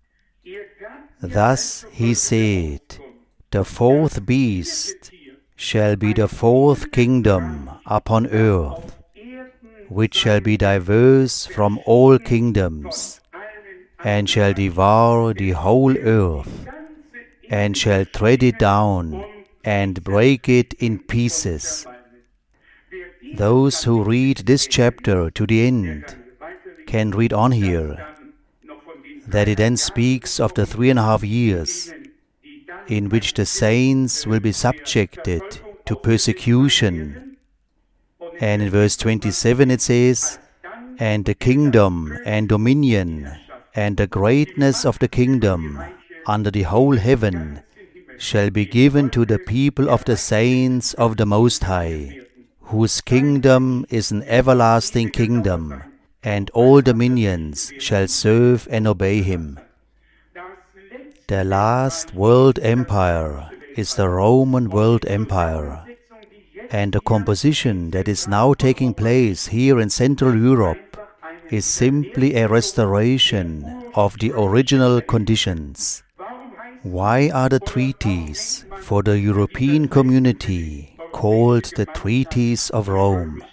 Thus he said, the fourth beast shall be the fourth kingdom upon earth, which shall be diverse from all kingdoms, and shall devour the whole earth, and shall tread it down, and break it in pieces. Those who read this chapter to the end can read on here, that it then speaks of the three and a half years in which the saints will be subjected to persecution. And in verse twenty-seven it says, and the kingdom and dominion and the greatness of the kingdom under the whole heaven shall be given to the people of the saints of the Most High, whose kingdom is an everlasting kingdom, and all dominions shall serve and obey him. The last world empire is the Roman world empire, and the composition that is now taking place here in Central Europe is simply a restoration of the original conditions. Why are the treaties for the European community called the Treaties of Rome?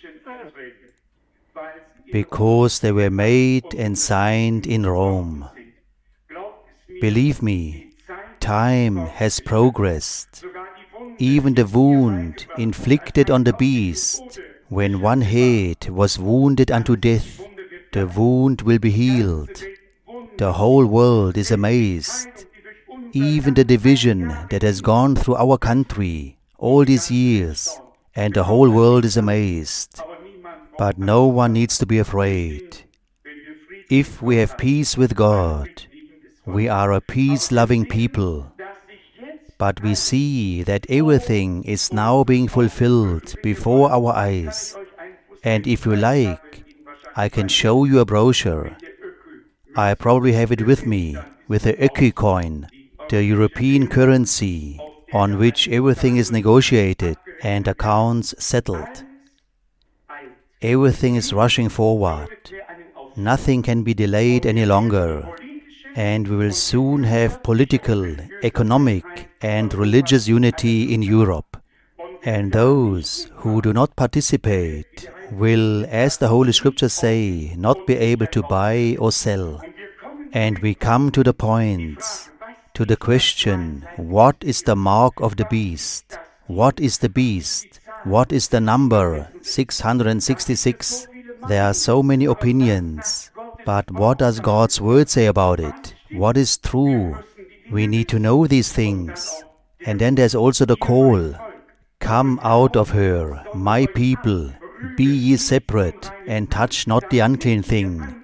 Because they were made and signed in Rome. Believe me, time has progressed. Even the wound inflicted on the beast, when one head was wounded unto death, the wound will be healed. The whole world is amazed. Even the division that has gone through our country all these years, and the whole world is amazed. But no one needs to be afraid. If we have peace with God, we are a peace-loving people. But we see that everything is now being fulfilled before our eyes. And if you like, I can show you a brochure. I probably have it with me, with the Öki coin, the European currency, on which everything is negotiated and accounts settled. Everything is rushing forward. Nothing can be delayed any longer. And we will soon have political, economic, and religious unity in Europe. And those who do not participate will, as the Holy Scriptures say, not be able to buy or sell. And we come to the points, to the question, what is the mark of the beast? What is the beast? What is the number six hundred sixty-six? There are so many opinions, but what does God's Word say about it? What is true? We need to know these things. And then there's also the call. Come out of her, my people, be ye separate, and touch not the unclean thing.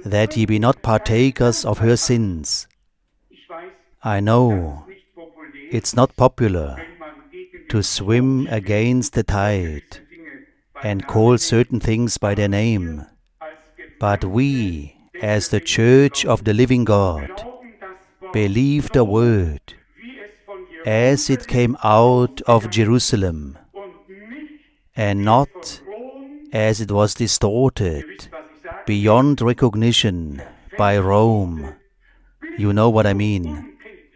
that ye be not partakers of her sins. I know it's not popular to swim against the tide and call certain things by their name, but we, as the Church of the living God, believe the Word as it came out of Jerusalem, and not as it was distorted beyond recognition by Rome. You know what I mean.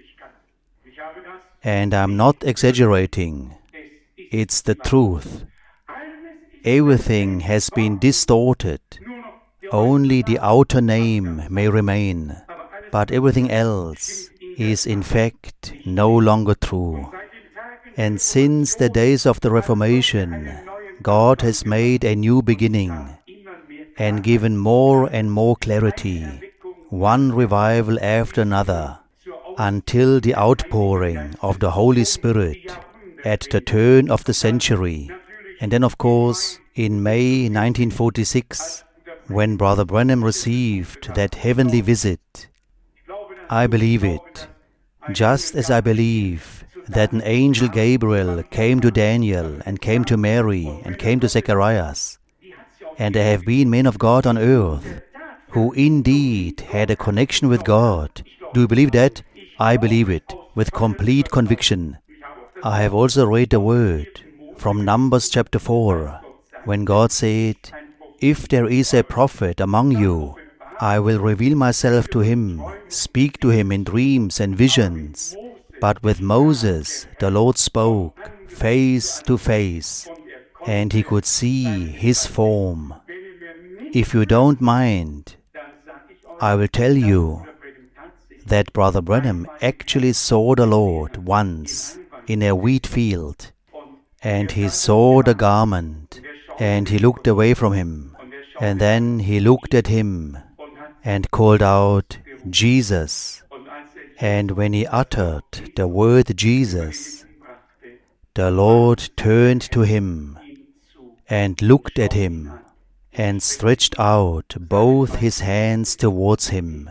And I'm not exaggerating. It's the truth. Everything has been distorted. Only the outer name may remain, but everything else is in fact no longer true. And since the days of the Reformation, God has made a new beginning and given more and more clarity, one revival after another, until the outpouring of the Holy Spirit at the turn of the century. And then, of course, in May nineteen forty-six, when Brother Branham received that heavenly visit, I believe it, just as I believe that an angel Gabriel came to Daniel and came to Mary and came to Zacharias. And there have been men of God on earth who indeed had a connection with God. Do you believe that? I believe it with complete conviction. I have also read the word from Numbers chapter four, when God said, "If there is a prophet among you, I will reveal myself to him, speak to him in dreams and visions." But with Moses, the Lord spoke face to face, and he could see his form. If you don't mind, I will tell you that Brother Branham actually saw the Lord once in a wheat field, and he saw the garment, and he looked away from him, and then he looked at him and called out, "Jesus." And when he uttered the word Jesus, the Lord turned to him and looked at him and stretched out both his hands towards him.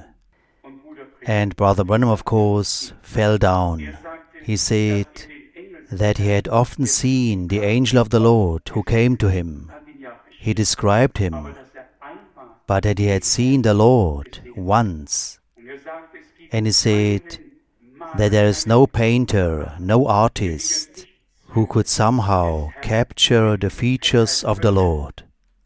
And Brother Branham, of course, fell down. He said that he had often seen the angel of the Lord who came to him. He described him, but that he had seen the Lord once. And he said that there is no painter, no artist who could somehow capture the features of the Lord.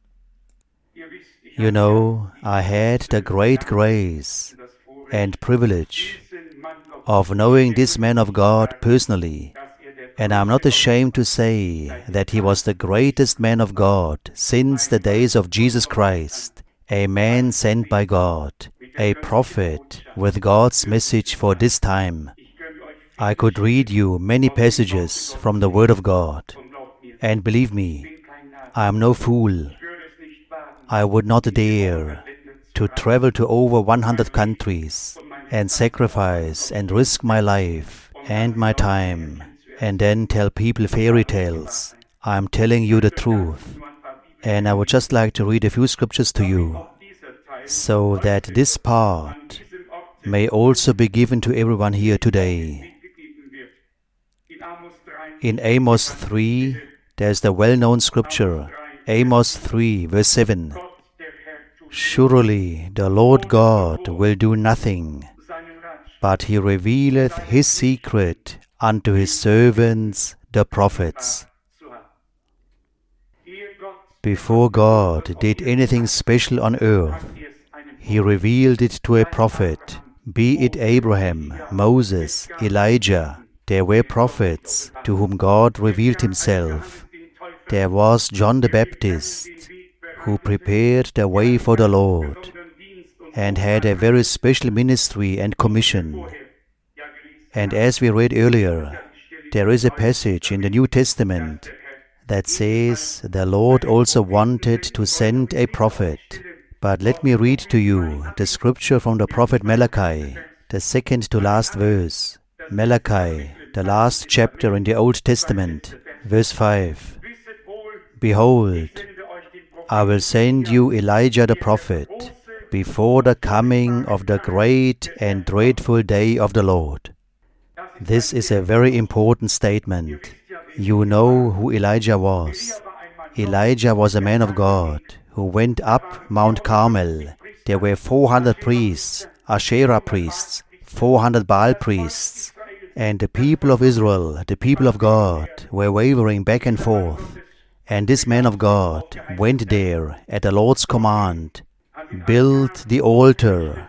You know, I had the great grace and privilege of knowing this man of God personally, and I'm not ashamed to say that he was the greatest man of God since the days of Jesus Christ, a man sent by God, a prophet with God's message for this time. I could read you many passages from the Word of God, and believe me, I am no fool. I would not dare to travel to over one hundred countries and sacrifice and risk my life and my time and then tell people fairy tales. I am telling you the truth, and I would just like to read a few scriptures to you, so that this part may also be given to everyone here today. In Amos three, there's the well-known scripture, Amos three, verse seven. "Surely the Lord God will do nothing, but he revealeth his secret unto his servants the prophets." Before God did anything special on earth, he revealed it to a prophet, be it Abraham, Moses, Elijah. There were prophets to whom God revealed himself. There was John the Baptist, who prepared the way for the Lord and had a very special ministry and commission. And as we read earlier, there is a passage in the New Testament that says the Lord also wanted to send a prophet. But let me read to you the scripture from the prophet Malachi, the second to last verse. Malachi, the last chapter in the Old Testament, verse five. "Behold, I will send you Elijah the prophet before the coming of the great and dreadful day of the Lord. This is a very important statement. You know who Elijah was. Elijah was a man of God who went up Mount Carmel. There were four hundred priests, Asherah priests, four hundred Baal priests, and the people of Israel, the people of God, were wavering back and forth. And this man of God went there at the Lord's command, built the altar,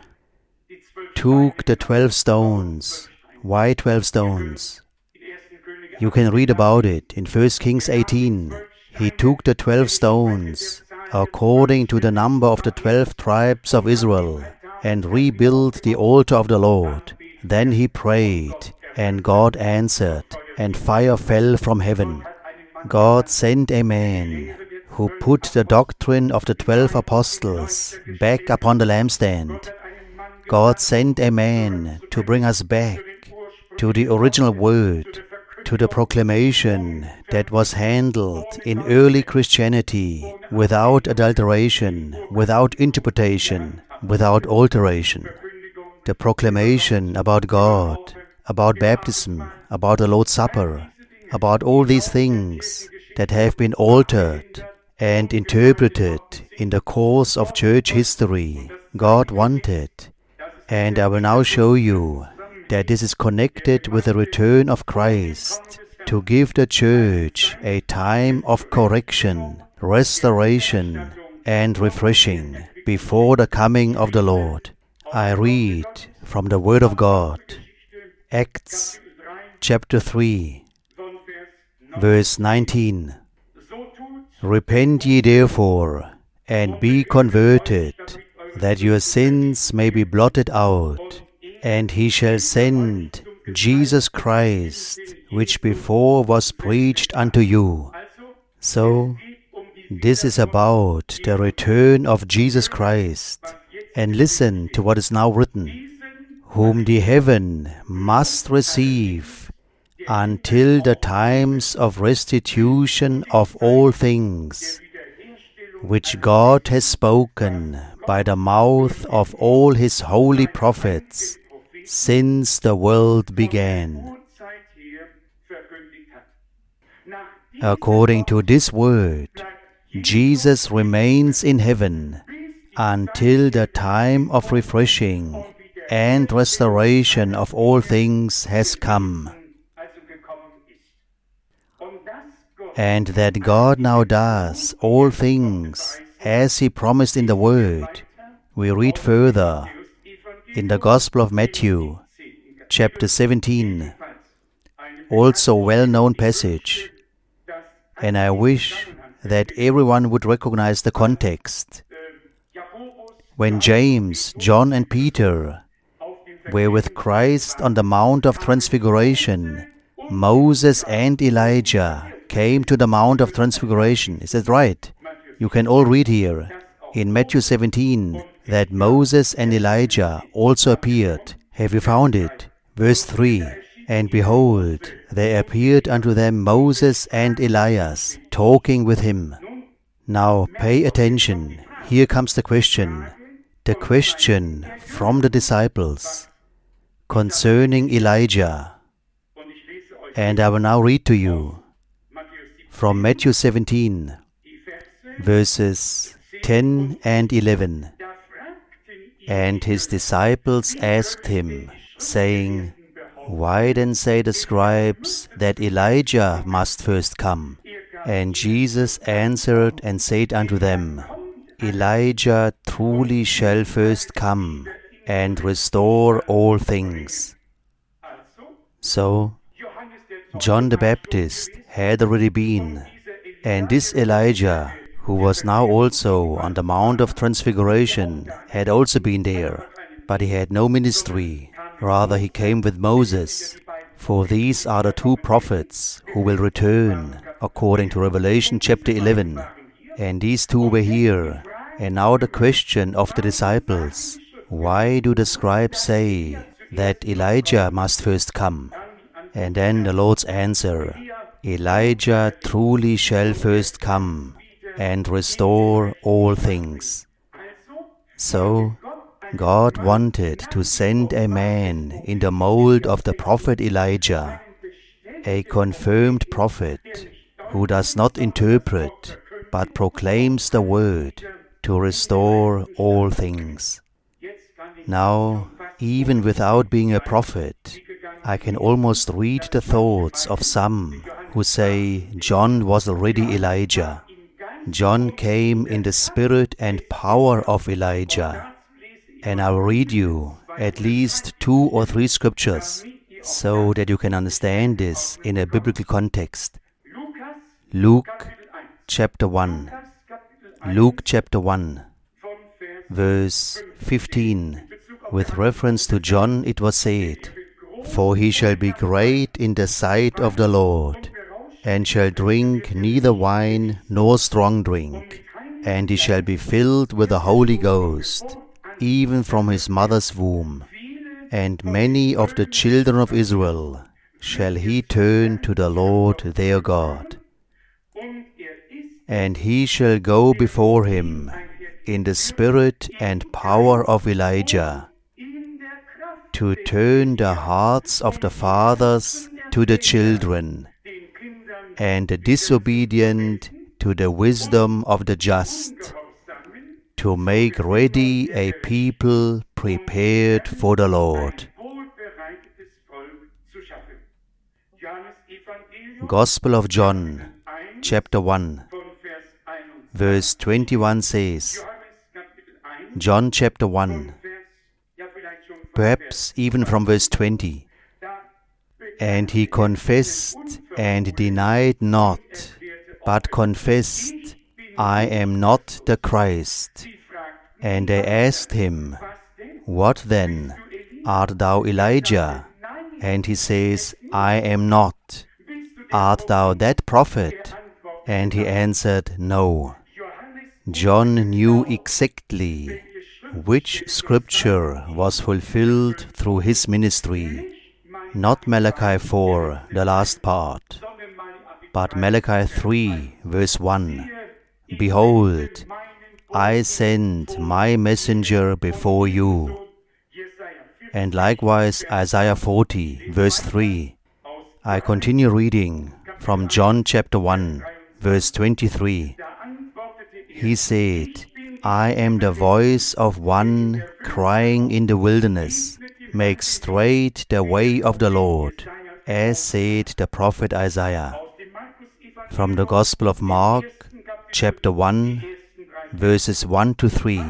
took the twelve stones. Why twelve stones? You can read about it in First Kings eighteen. He took the twelve stones according to the number of the twelve tribes of Israel and rebuilt the altar of the Lord. Then he prayed, and God answered, and fire fell from heaven. God sent a man who put the doctrine of the twelve apostles back upon the lampstand. God sent a man to bring us back to the original word, to the proclamation that was handled in early Christianity without adulteration, without interpretation, without alteration. The proclamation about God, about baptism, about the Lord's Supper, about all these things that have been altered and interpreted in the course of church history, God wanted. And I will now show you that this is connected with the return of Christ to give the church a time of correction, restoration, and refreshing before the coming of the Lord. I read from the Word of God, Acts chapter three, verse nineteen. Repent ye therefore, and be converted, that your sins may be blotted out, and he shall send Jesus Christ, which before was preached unto you. So, this is about the return of Jesus Christ. And listen to what is now written, whom the heaven must receive until the times of restitution of all things, which God has spoken by the mouth of all his holy prophets since the world began. According to this word, Jesus remains in heaven until the time of refreshing and restoration of all things has come. And that God now does all things as he promised in the Word. We read further in the Gospel of Matthew, chapter seventeen, also well-known passage, and I wish that everyone would recognize the context. When James, John, and Peter were with Christ on the Mount of Transfiguration, Moses and Elijah came to the Mount of Transfiguration. Is that right? You can all read here in Matthew seventeen that Moses and Elijah also appeared. Have you found it? Verse three. And behold, there appeared unto them Moses and Elias, talking with him. Now pay attention. Here comes the question. The question from the disciples concerning Elijah. And I will now read to you from Matthew seventeen, verses ten and eleven. And his disciples asked him, saying, Why then say the scribes that Elijah must first come? And Jesus answered and said unto them, Elijah truly shall first come and restore all things. So, John the Baptist had already been, and this Elijah, who was now also on the Mount of Transfiguration, had also been there, but he had no ministry. Rather, he came with Moses, for these are the two prophets who will return, according to Revelation chapter eleven. And these two were here. And now the question of the disciples, why do the scribes say that Elijah must first come? And then the Lord's answer, Elijah truly shall first come and restore all things. So, God wanted to send a man in the mold of the prophet Elijah, a confirmed prophet who does not interpret but proclaims the word to restore all things. Now, even without being a prophet, I can almost read the thoughts of some who say John was already Elijah. John came in the spirit and power of Elijah. And I'll read you at least two or three scriptures so that you can understand this in a biblical context. Luke chapter one. Luke chapter one, verse fifteen. With reference to John it was said, "For he shall be great in the sight of the Lord, and shall drink neither wine nor strong drink, and he shall be filled with the Holy Ghost, even from his mother's womb. And many of the children of Israel shall he turn to the Lord their God. And he shall go before him in the spirit and power of Elijah, to turn the hearts of the fathers to the children, and the disobedient to the wisdom of the just, to make ready a people prepared for the Lord." Gospel of John, chapter one, verse twenty-one says, John chapter one, perhaps even from verse twenty, "And he confessed and denied not, but confessed, I am not the Christ. And they asked him, What then? Art thou Elijah? And he says, I am not. Art thou that prophet? And he answered, No. John knew exactly which scripture was fulfilled through his ministry, not Malachi four, the last part, but Malachi three, verse one. "Behold, I send my messenger before you." And likewise Isaiah forty, verse three. I continue reading from John chapter one, verse twenty-three. He said, "I am the voice of one crying in the wilderness, make straight the way of the Lord, as said the prophet Isaiah." From the Gospel of Mark, chapter one, verses one to three.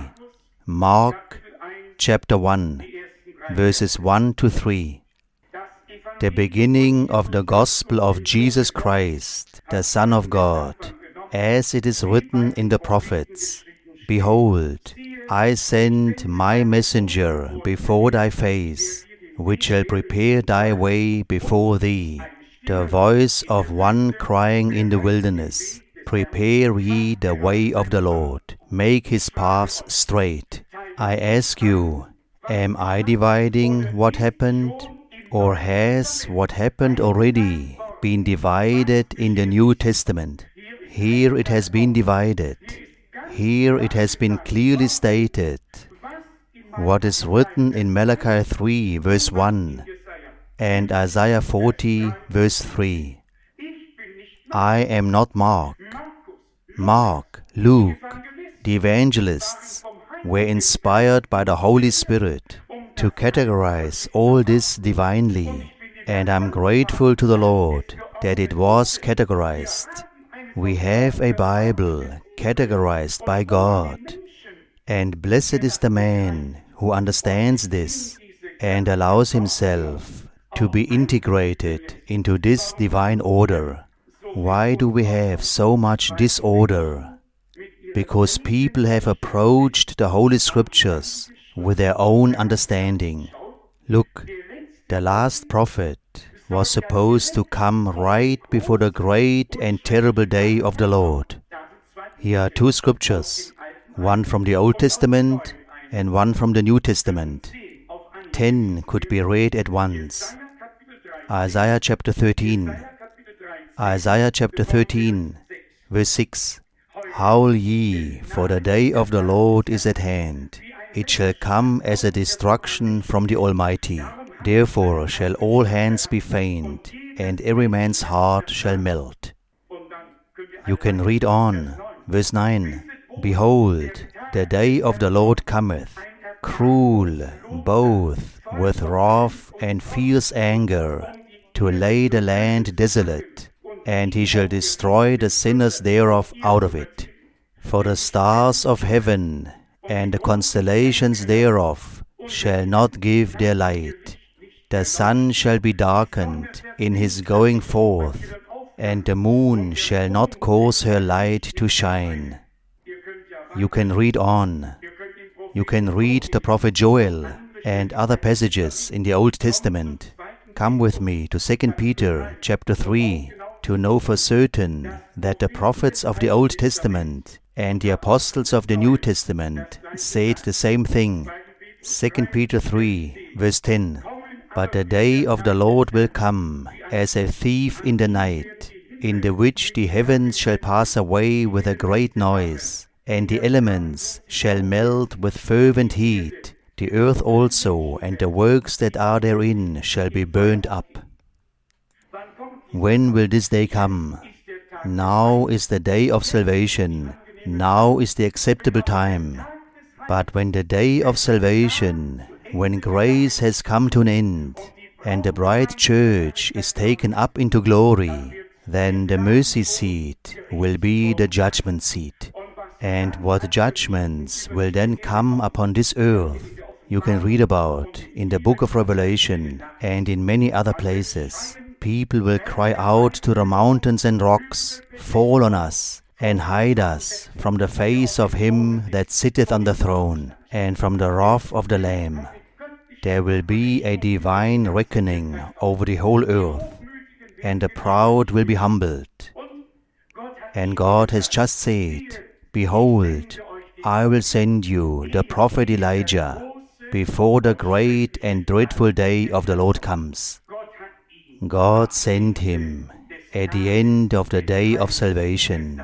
Mark, chapter one, verses one to three. The beginning of the Gospel of Jesus Christ, the Son of God, as it is written in the prophets, "Behold, I send my messenger before thy face, which shall prepare thy way before thee. The voice of one crying in the wilderness, Prepare ye the way of the Lord, make his paths straight." I ask you, am I dividing what happened? Or has what happened already been divided in the New Testament? Here it has been divided. Here it has been clearly stated what is written in Malachi three, verse one, and Isaiah forty, verse three. I am not Mark. Mark, Luke, the evangelists were inspired by the Holy Spirit to categorize all this divinely, and I'm grateful to the Lord that it was categorized. We have a Bible categorized by God, and blessed is the man who understands this and allows himself to be integrated into this divine order. Why do we have so much disorder? Because people have approached the Holy Scriptures with their own understanding. Look, the last prophet was supposed to come right before the great and terrible day of the Lord. Here are two scriptures, one from the Old Testament and one from the New Testament. Ten could be read at once. Isaiah chapter thirteen. Isaiah chapter thirteen, verse six. "Howl ye, for the day of the Lord is at hand. it shall come as a destruction from the Almighty. Therefore shall all hands be faint, and every man's heart shall melt. You can read on, verse nine. Behold, the day of the Lord cometh, cruel, both with wrath and fierce anger, to lay the land desolate, and he shall destroy the sinners thereof out of it. For the stars of heaven and the constellations thereof shall not give their light. The sun shall be darkened in his going forth, and the moon shall not cause her light to shine. You can read on. You can read the prophet Joel and other passages in the Old Testament. Come with me to Second Peter chapter three to know for certain that the prophets of the Old Testament and the apostles of the New Testament said the same thing. Second Peter three, verse ten. But the day of the Lord will come as a thief in the night, in the which the heavens shall pass away with a great noise, and the elements shall melt with fervent heat. The earth also and the works that are therein shall be burned up. When will this day come? Now is the day of salvation. Now is the acceptable time. But when the day of salvation, when grace has come to an end, and the bride church is taken up into glory, then the mercy seat will be the judgment seat. And what judgments will then come upon this earth, you can read about in the book of Revelation and in many other places. People will cry out to the mountains and rocks, fall on us, and hide us from the face of him that sitteth on the throne, and from the wrath of the Lamb. There will be a divine reckoning over the whole earth, and the proud will be humbled. And God has just said, Behold, I will send you the prophet Elijah before the great and dreadful day of the Lord comes. God sent him at the end of the day of salvation,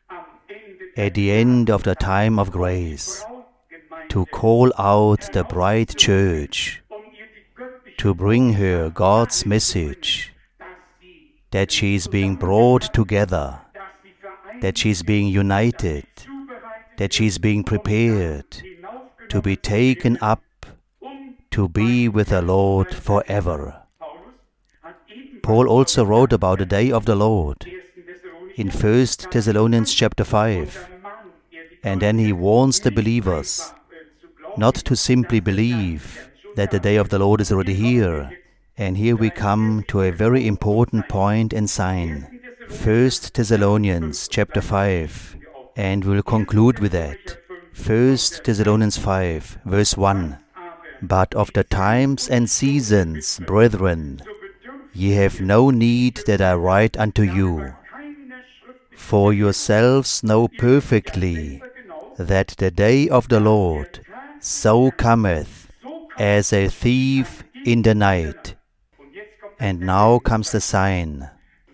at the end of the time of grace, to call out the bride church, to bring her God's message, that she is being brought together, that she is being united, that she is being prepared to be taken up to be with the Lord forever. Paul also wrote about the day of the Lord in First Thessalonians chapter five, and then he warns the believers not to simply believe that the day of the Lord is already here. And here we come to a very important point and sign. First Thessalonians chapter five, and we'll conclude with that. First Thessalonians five, verse one. But of the times and seasons, brethren, ye have no need that I write unto you. For yourselves know perfectly that the day of the Lord so cometh as a thief in the night. And now comes the sign.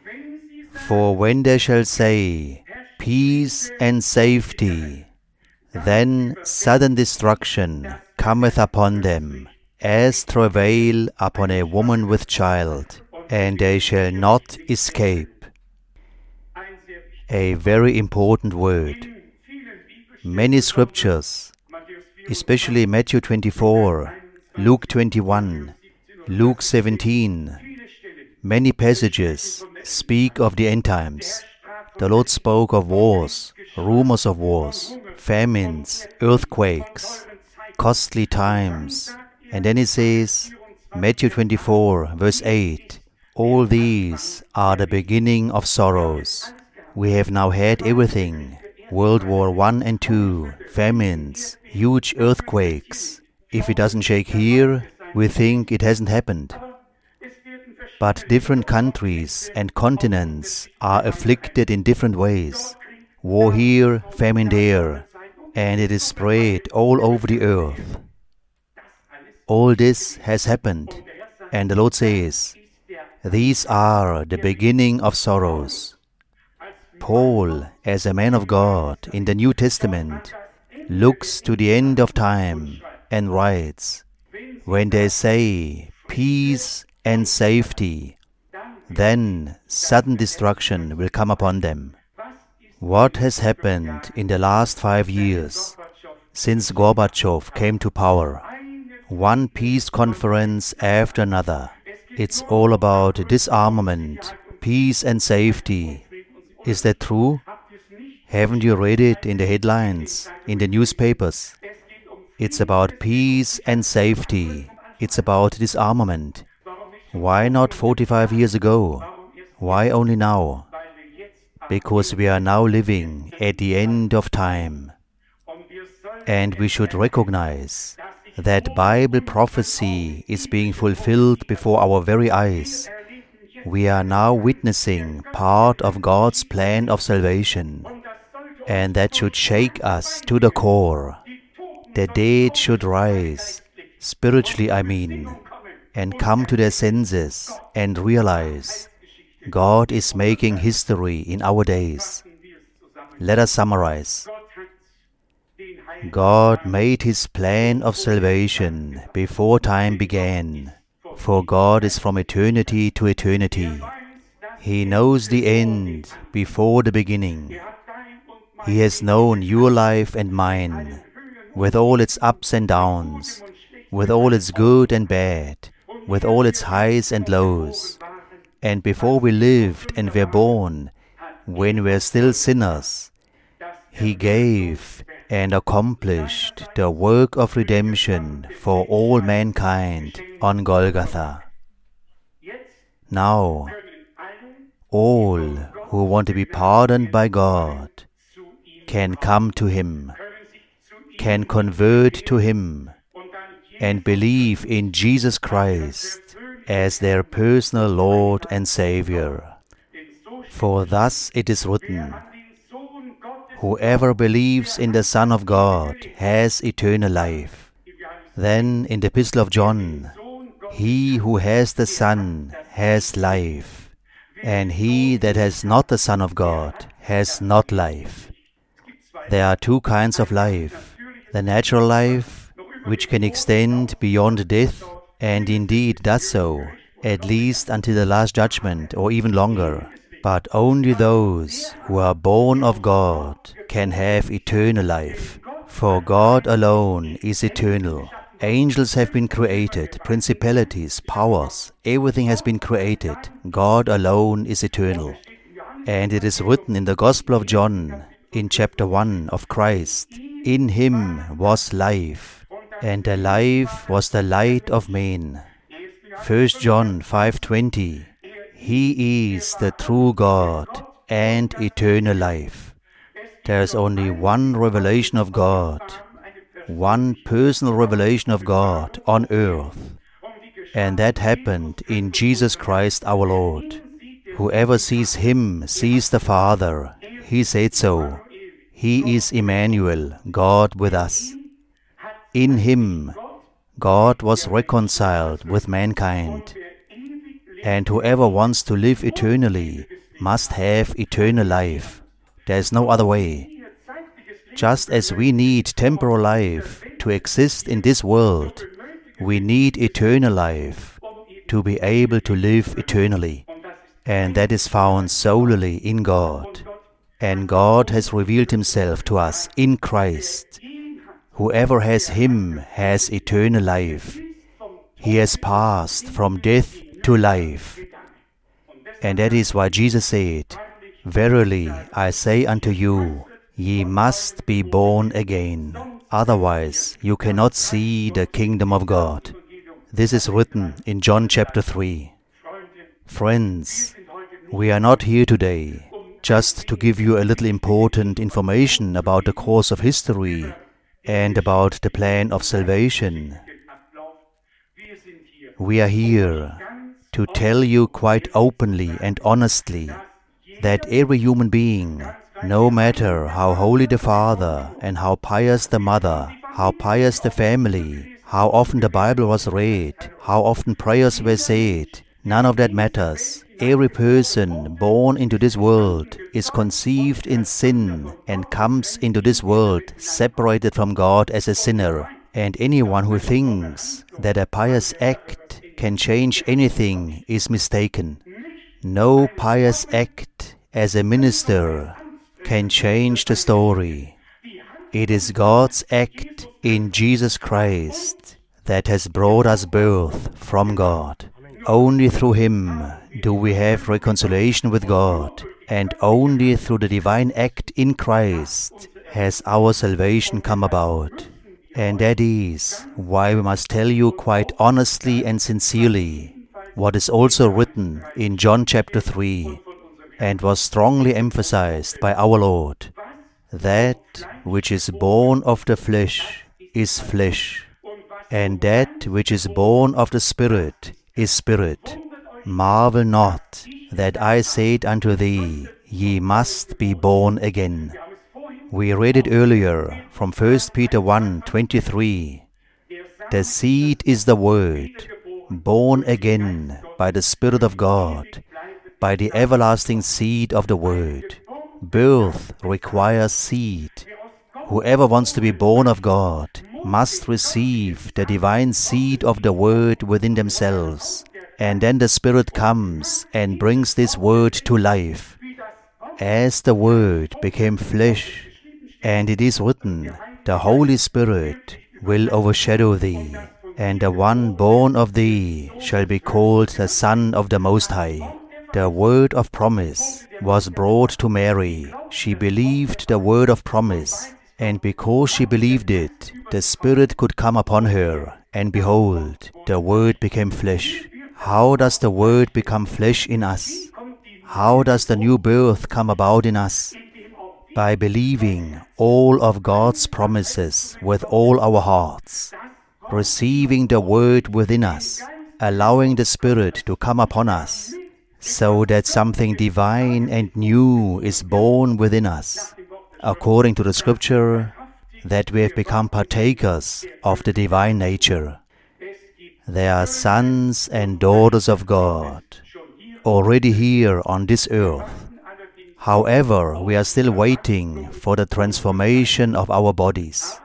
For when they shall say, Peace and safety, then sudden destruction cometh upon them, as travail upon a woman with child, and they shall not escape. A very important word. Many scriptures, especially Matthew twenty-four, Luke twenty-one, Luke seventeen, many passages speak of the end times. The Lord spoke of wars, rumors of wars, famines, earthquakes, costly times. And then He says, Matthew twenty-four, verse eight, all these are the beginning of sorrows. We have now had everything. World War One and Two, famines, huge earthquakes. If it doesn't shake here, we think it hasn't happened. But different countries and continents are afflicted in different ways. War here, famine there, and it is spread all over the earth. All this has happened, and the Lord says, these are the beginning of sorrows. Paul, as a man of God in the New Testament, looks to the end of time and writes, when they say peace and safety, then sudden destruction will come upon them. What has happened in the last five years since Gorbachev came to power? One peace conference after another. It's all about disarmament, peace and safety. Is that true? Haven't you read it in the headlines, in the newspapers? It's about peace and safety. It's about disarmament. Why not forty-five years ago? Why only now? Because we are now living at the end of time. And we should recognize that Bible prophecy is being fulfilled before our very eyes. We are now witnessing part of God's plan of salvation. And that should shake us to the core. The dead should rise, spiritually I mean, and come to their senses and realize God is making history in our days. Let us summarize. God made His plan of salvation before time began, for God is from eternity to eternity. He knows the end before the beginning. He has known your life and mine, with all its ups and downs, with all its good and bad, with all its highs and lows. And before we lived and were born, when we were still sinners, He gave and accomplished the work of redemption for all mankind on Golgotha. Now, all who want to be pardoned by God can come to Him, can convert to Him, and believe in Jesus Christ as their personal Lord and Savior. For thus it is written, whoever believes in the Son of God has eternal life. Then in the Epistle of John, he who has the Son has life, and he that has not the Son of God has not life. There are two kinds of life, the natural life, which can extend beyond death, and indeed does so, at least until the last judgment, or even longer. But only those who are born of God can have eternal life, for God alone is eternal. Angels have been created, principalities, powers, everything has been created. God alone is eternal. And it is written in the Gospel of John, in chapter one of Christ, in Him was life, and the life was the light of men. First John five twenty, He is the true God and eternal life. There is only one revelation of God, one personal revelation of God on earth, and that happened in Jesus Christ our Lord. Whoever sees Him sees the Father. He said so. He is Emmanuel, God with us. In Him, God was reconciled with mankind. And whoever wants to live eternally must have eternal life. There is no other way. Just as we need temporal life to exist in this world, we need eternal life to be able to live eternally. And that is found solely in God. And God has revealed Himself to us in Christ. Whoever has Him has eternal life. He has passed from death to life. And that is why Jesus said, Verily I say unto you, ye must be born again. Otherwise you cannot see the kingdom of God. This is written in John chapter three. Friends, we are not here today just to give you a little important information about the course of history and about the plan of salvation. We are here to tell you quite openly and honestly that every human being, no matter how holy the father and how pious the mother, how pious the family, how often the Bible was read, how often prayers were said, none of that matters. Every person born into this world is conceived in sin and comes into this world separated from God as a sinner. And anyone who thinks that a pious act can change anything is mistaken. No pious act as a minister can change the story. It is God's act in Jesus Christ that has brought us birth from God. Only through Him do we have reconciliation with God, and only through the divine act in Christ has our salvation come about. And that is why we must tell you quite honestly and sincerely what is also written in John chapter three, and was strongly emphasized by our Lord. That which is born of the flesh is flesh, and that which is born of the Spirit is spirit. Marvel not that I said unto thee, ye must be born again. We read it earlier from First Peter one twenty-three. The seed is the word, born again by the Spirit of God, by the everlasting seed of the word. Birth requires seed. Whoever wants to be born of God must receive the divine seed of the word within themselves. And then the Spirit comes and brings this word to life. As the word became flesh, and it is written, the Holy Spirit will overshadow thee, and the one born of thee shall be called the Son of the Most High. The word of promise was brought to Mary. She believed the word of promise, and because she believed it, the Spirit could come upon her, and behold, the word became flesh. How does the word become flesh in us? How does the new birth come about in us? By believing all of God's promises with all our hearts, receiving the word within us, allowing the Spirit to come upon us, so that something divine and new is born within us, according to the Scripture, that we have become partakers of the divine nature. They are sons and daughters of God, already here on this earth. However, we are still waiting for the transformation of our bodies.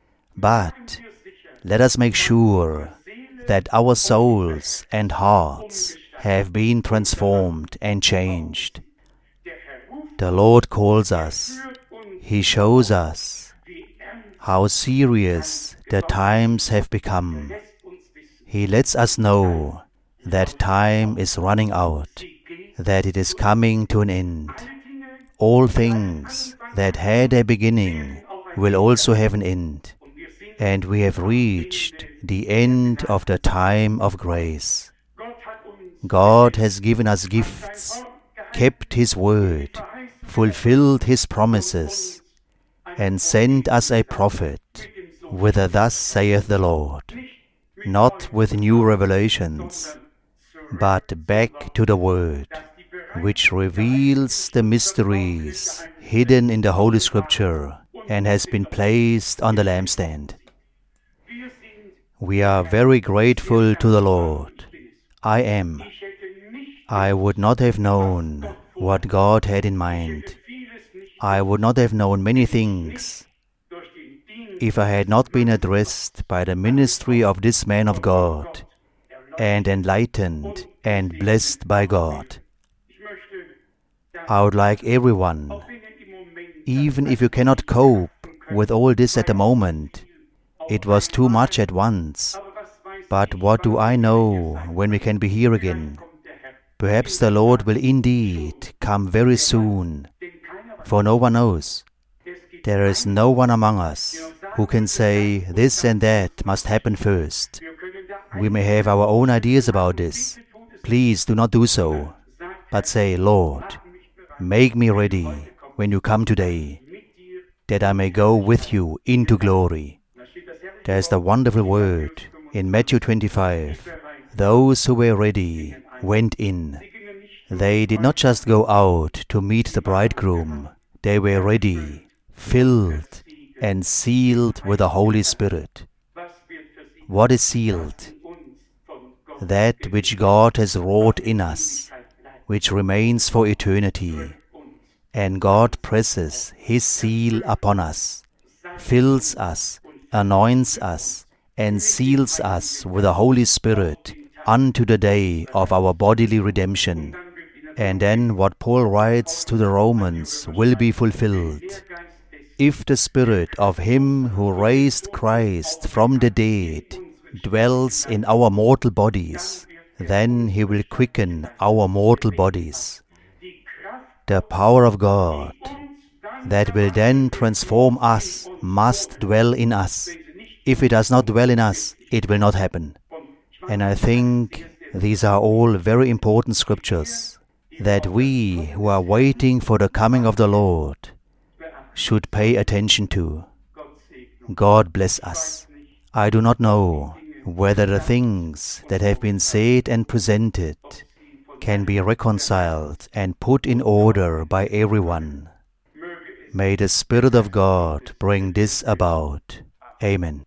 But let us make sure that our souls and hearts have been transformed and changed. The Lord calls us. He shows us how serious the times have become. He lets us know that time is running out, that it is coming to an end. All things that had a beginning will also have an end, and we have reached the end of the time of grace. God has given us gifts, kept His word, fulfilled His promises, and sent us a prophet with a "Thus saith the Lord," not with new revelations, but back to the Word, which reveals the mysteries hidden in the Holy Scripture and has been placed on the lampstand. We are very grateful to the Lord. I am. I would not have known what God had in mind. I would not have known many things if I had not been addressed by the ministry of this man of God and enlightened and blessed by God. I would like everyone, even if you cannot cope with all this at the moment, it was too much at once, but what do I know when we can be here again? Perhaps the Lord will indeed come very soon, for no one knows. There is no one among us who can say this and that must happen first. We may have our own ideas about this. Please do not do so, but say, Lord, make me ready when you come today, that I may go with you into glory. There is the wonderful word in Matthew twenty-five. Those who were ready went in. They did not just go out to meet the bridegroom. They were ready, filled, and sealed with the Holy Spirit. What is sealed? That which God has wrought in us which remains for eternity. And God presses His seal upon us, fills us, anoints us, and seals us with the Holy Spirit unto the day of our bodily redemption. And then what Paul writes to the Romans will be fulfilled. If the Spirit of Him who raised Christ from the dead dwells in our mortal bodies, then He will quicken our mortal bodies. The power of God that will then transform us must dwell in us. If it does not dwell in us, it will not happen. And I think these are all very important scriptures that we who are waiting for the coming of the Lord should pay attention to. God bless us. I do not know whether the things that have been said and presented can be reconciled and put in order by everyone. May the Spirit of God bring this about. Amen.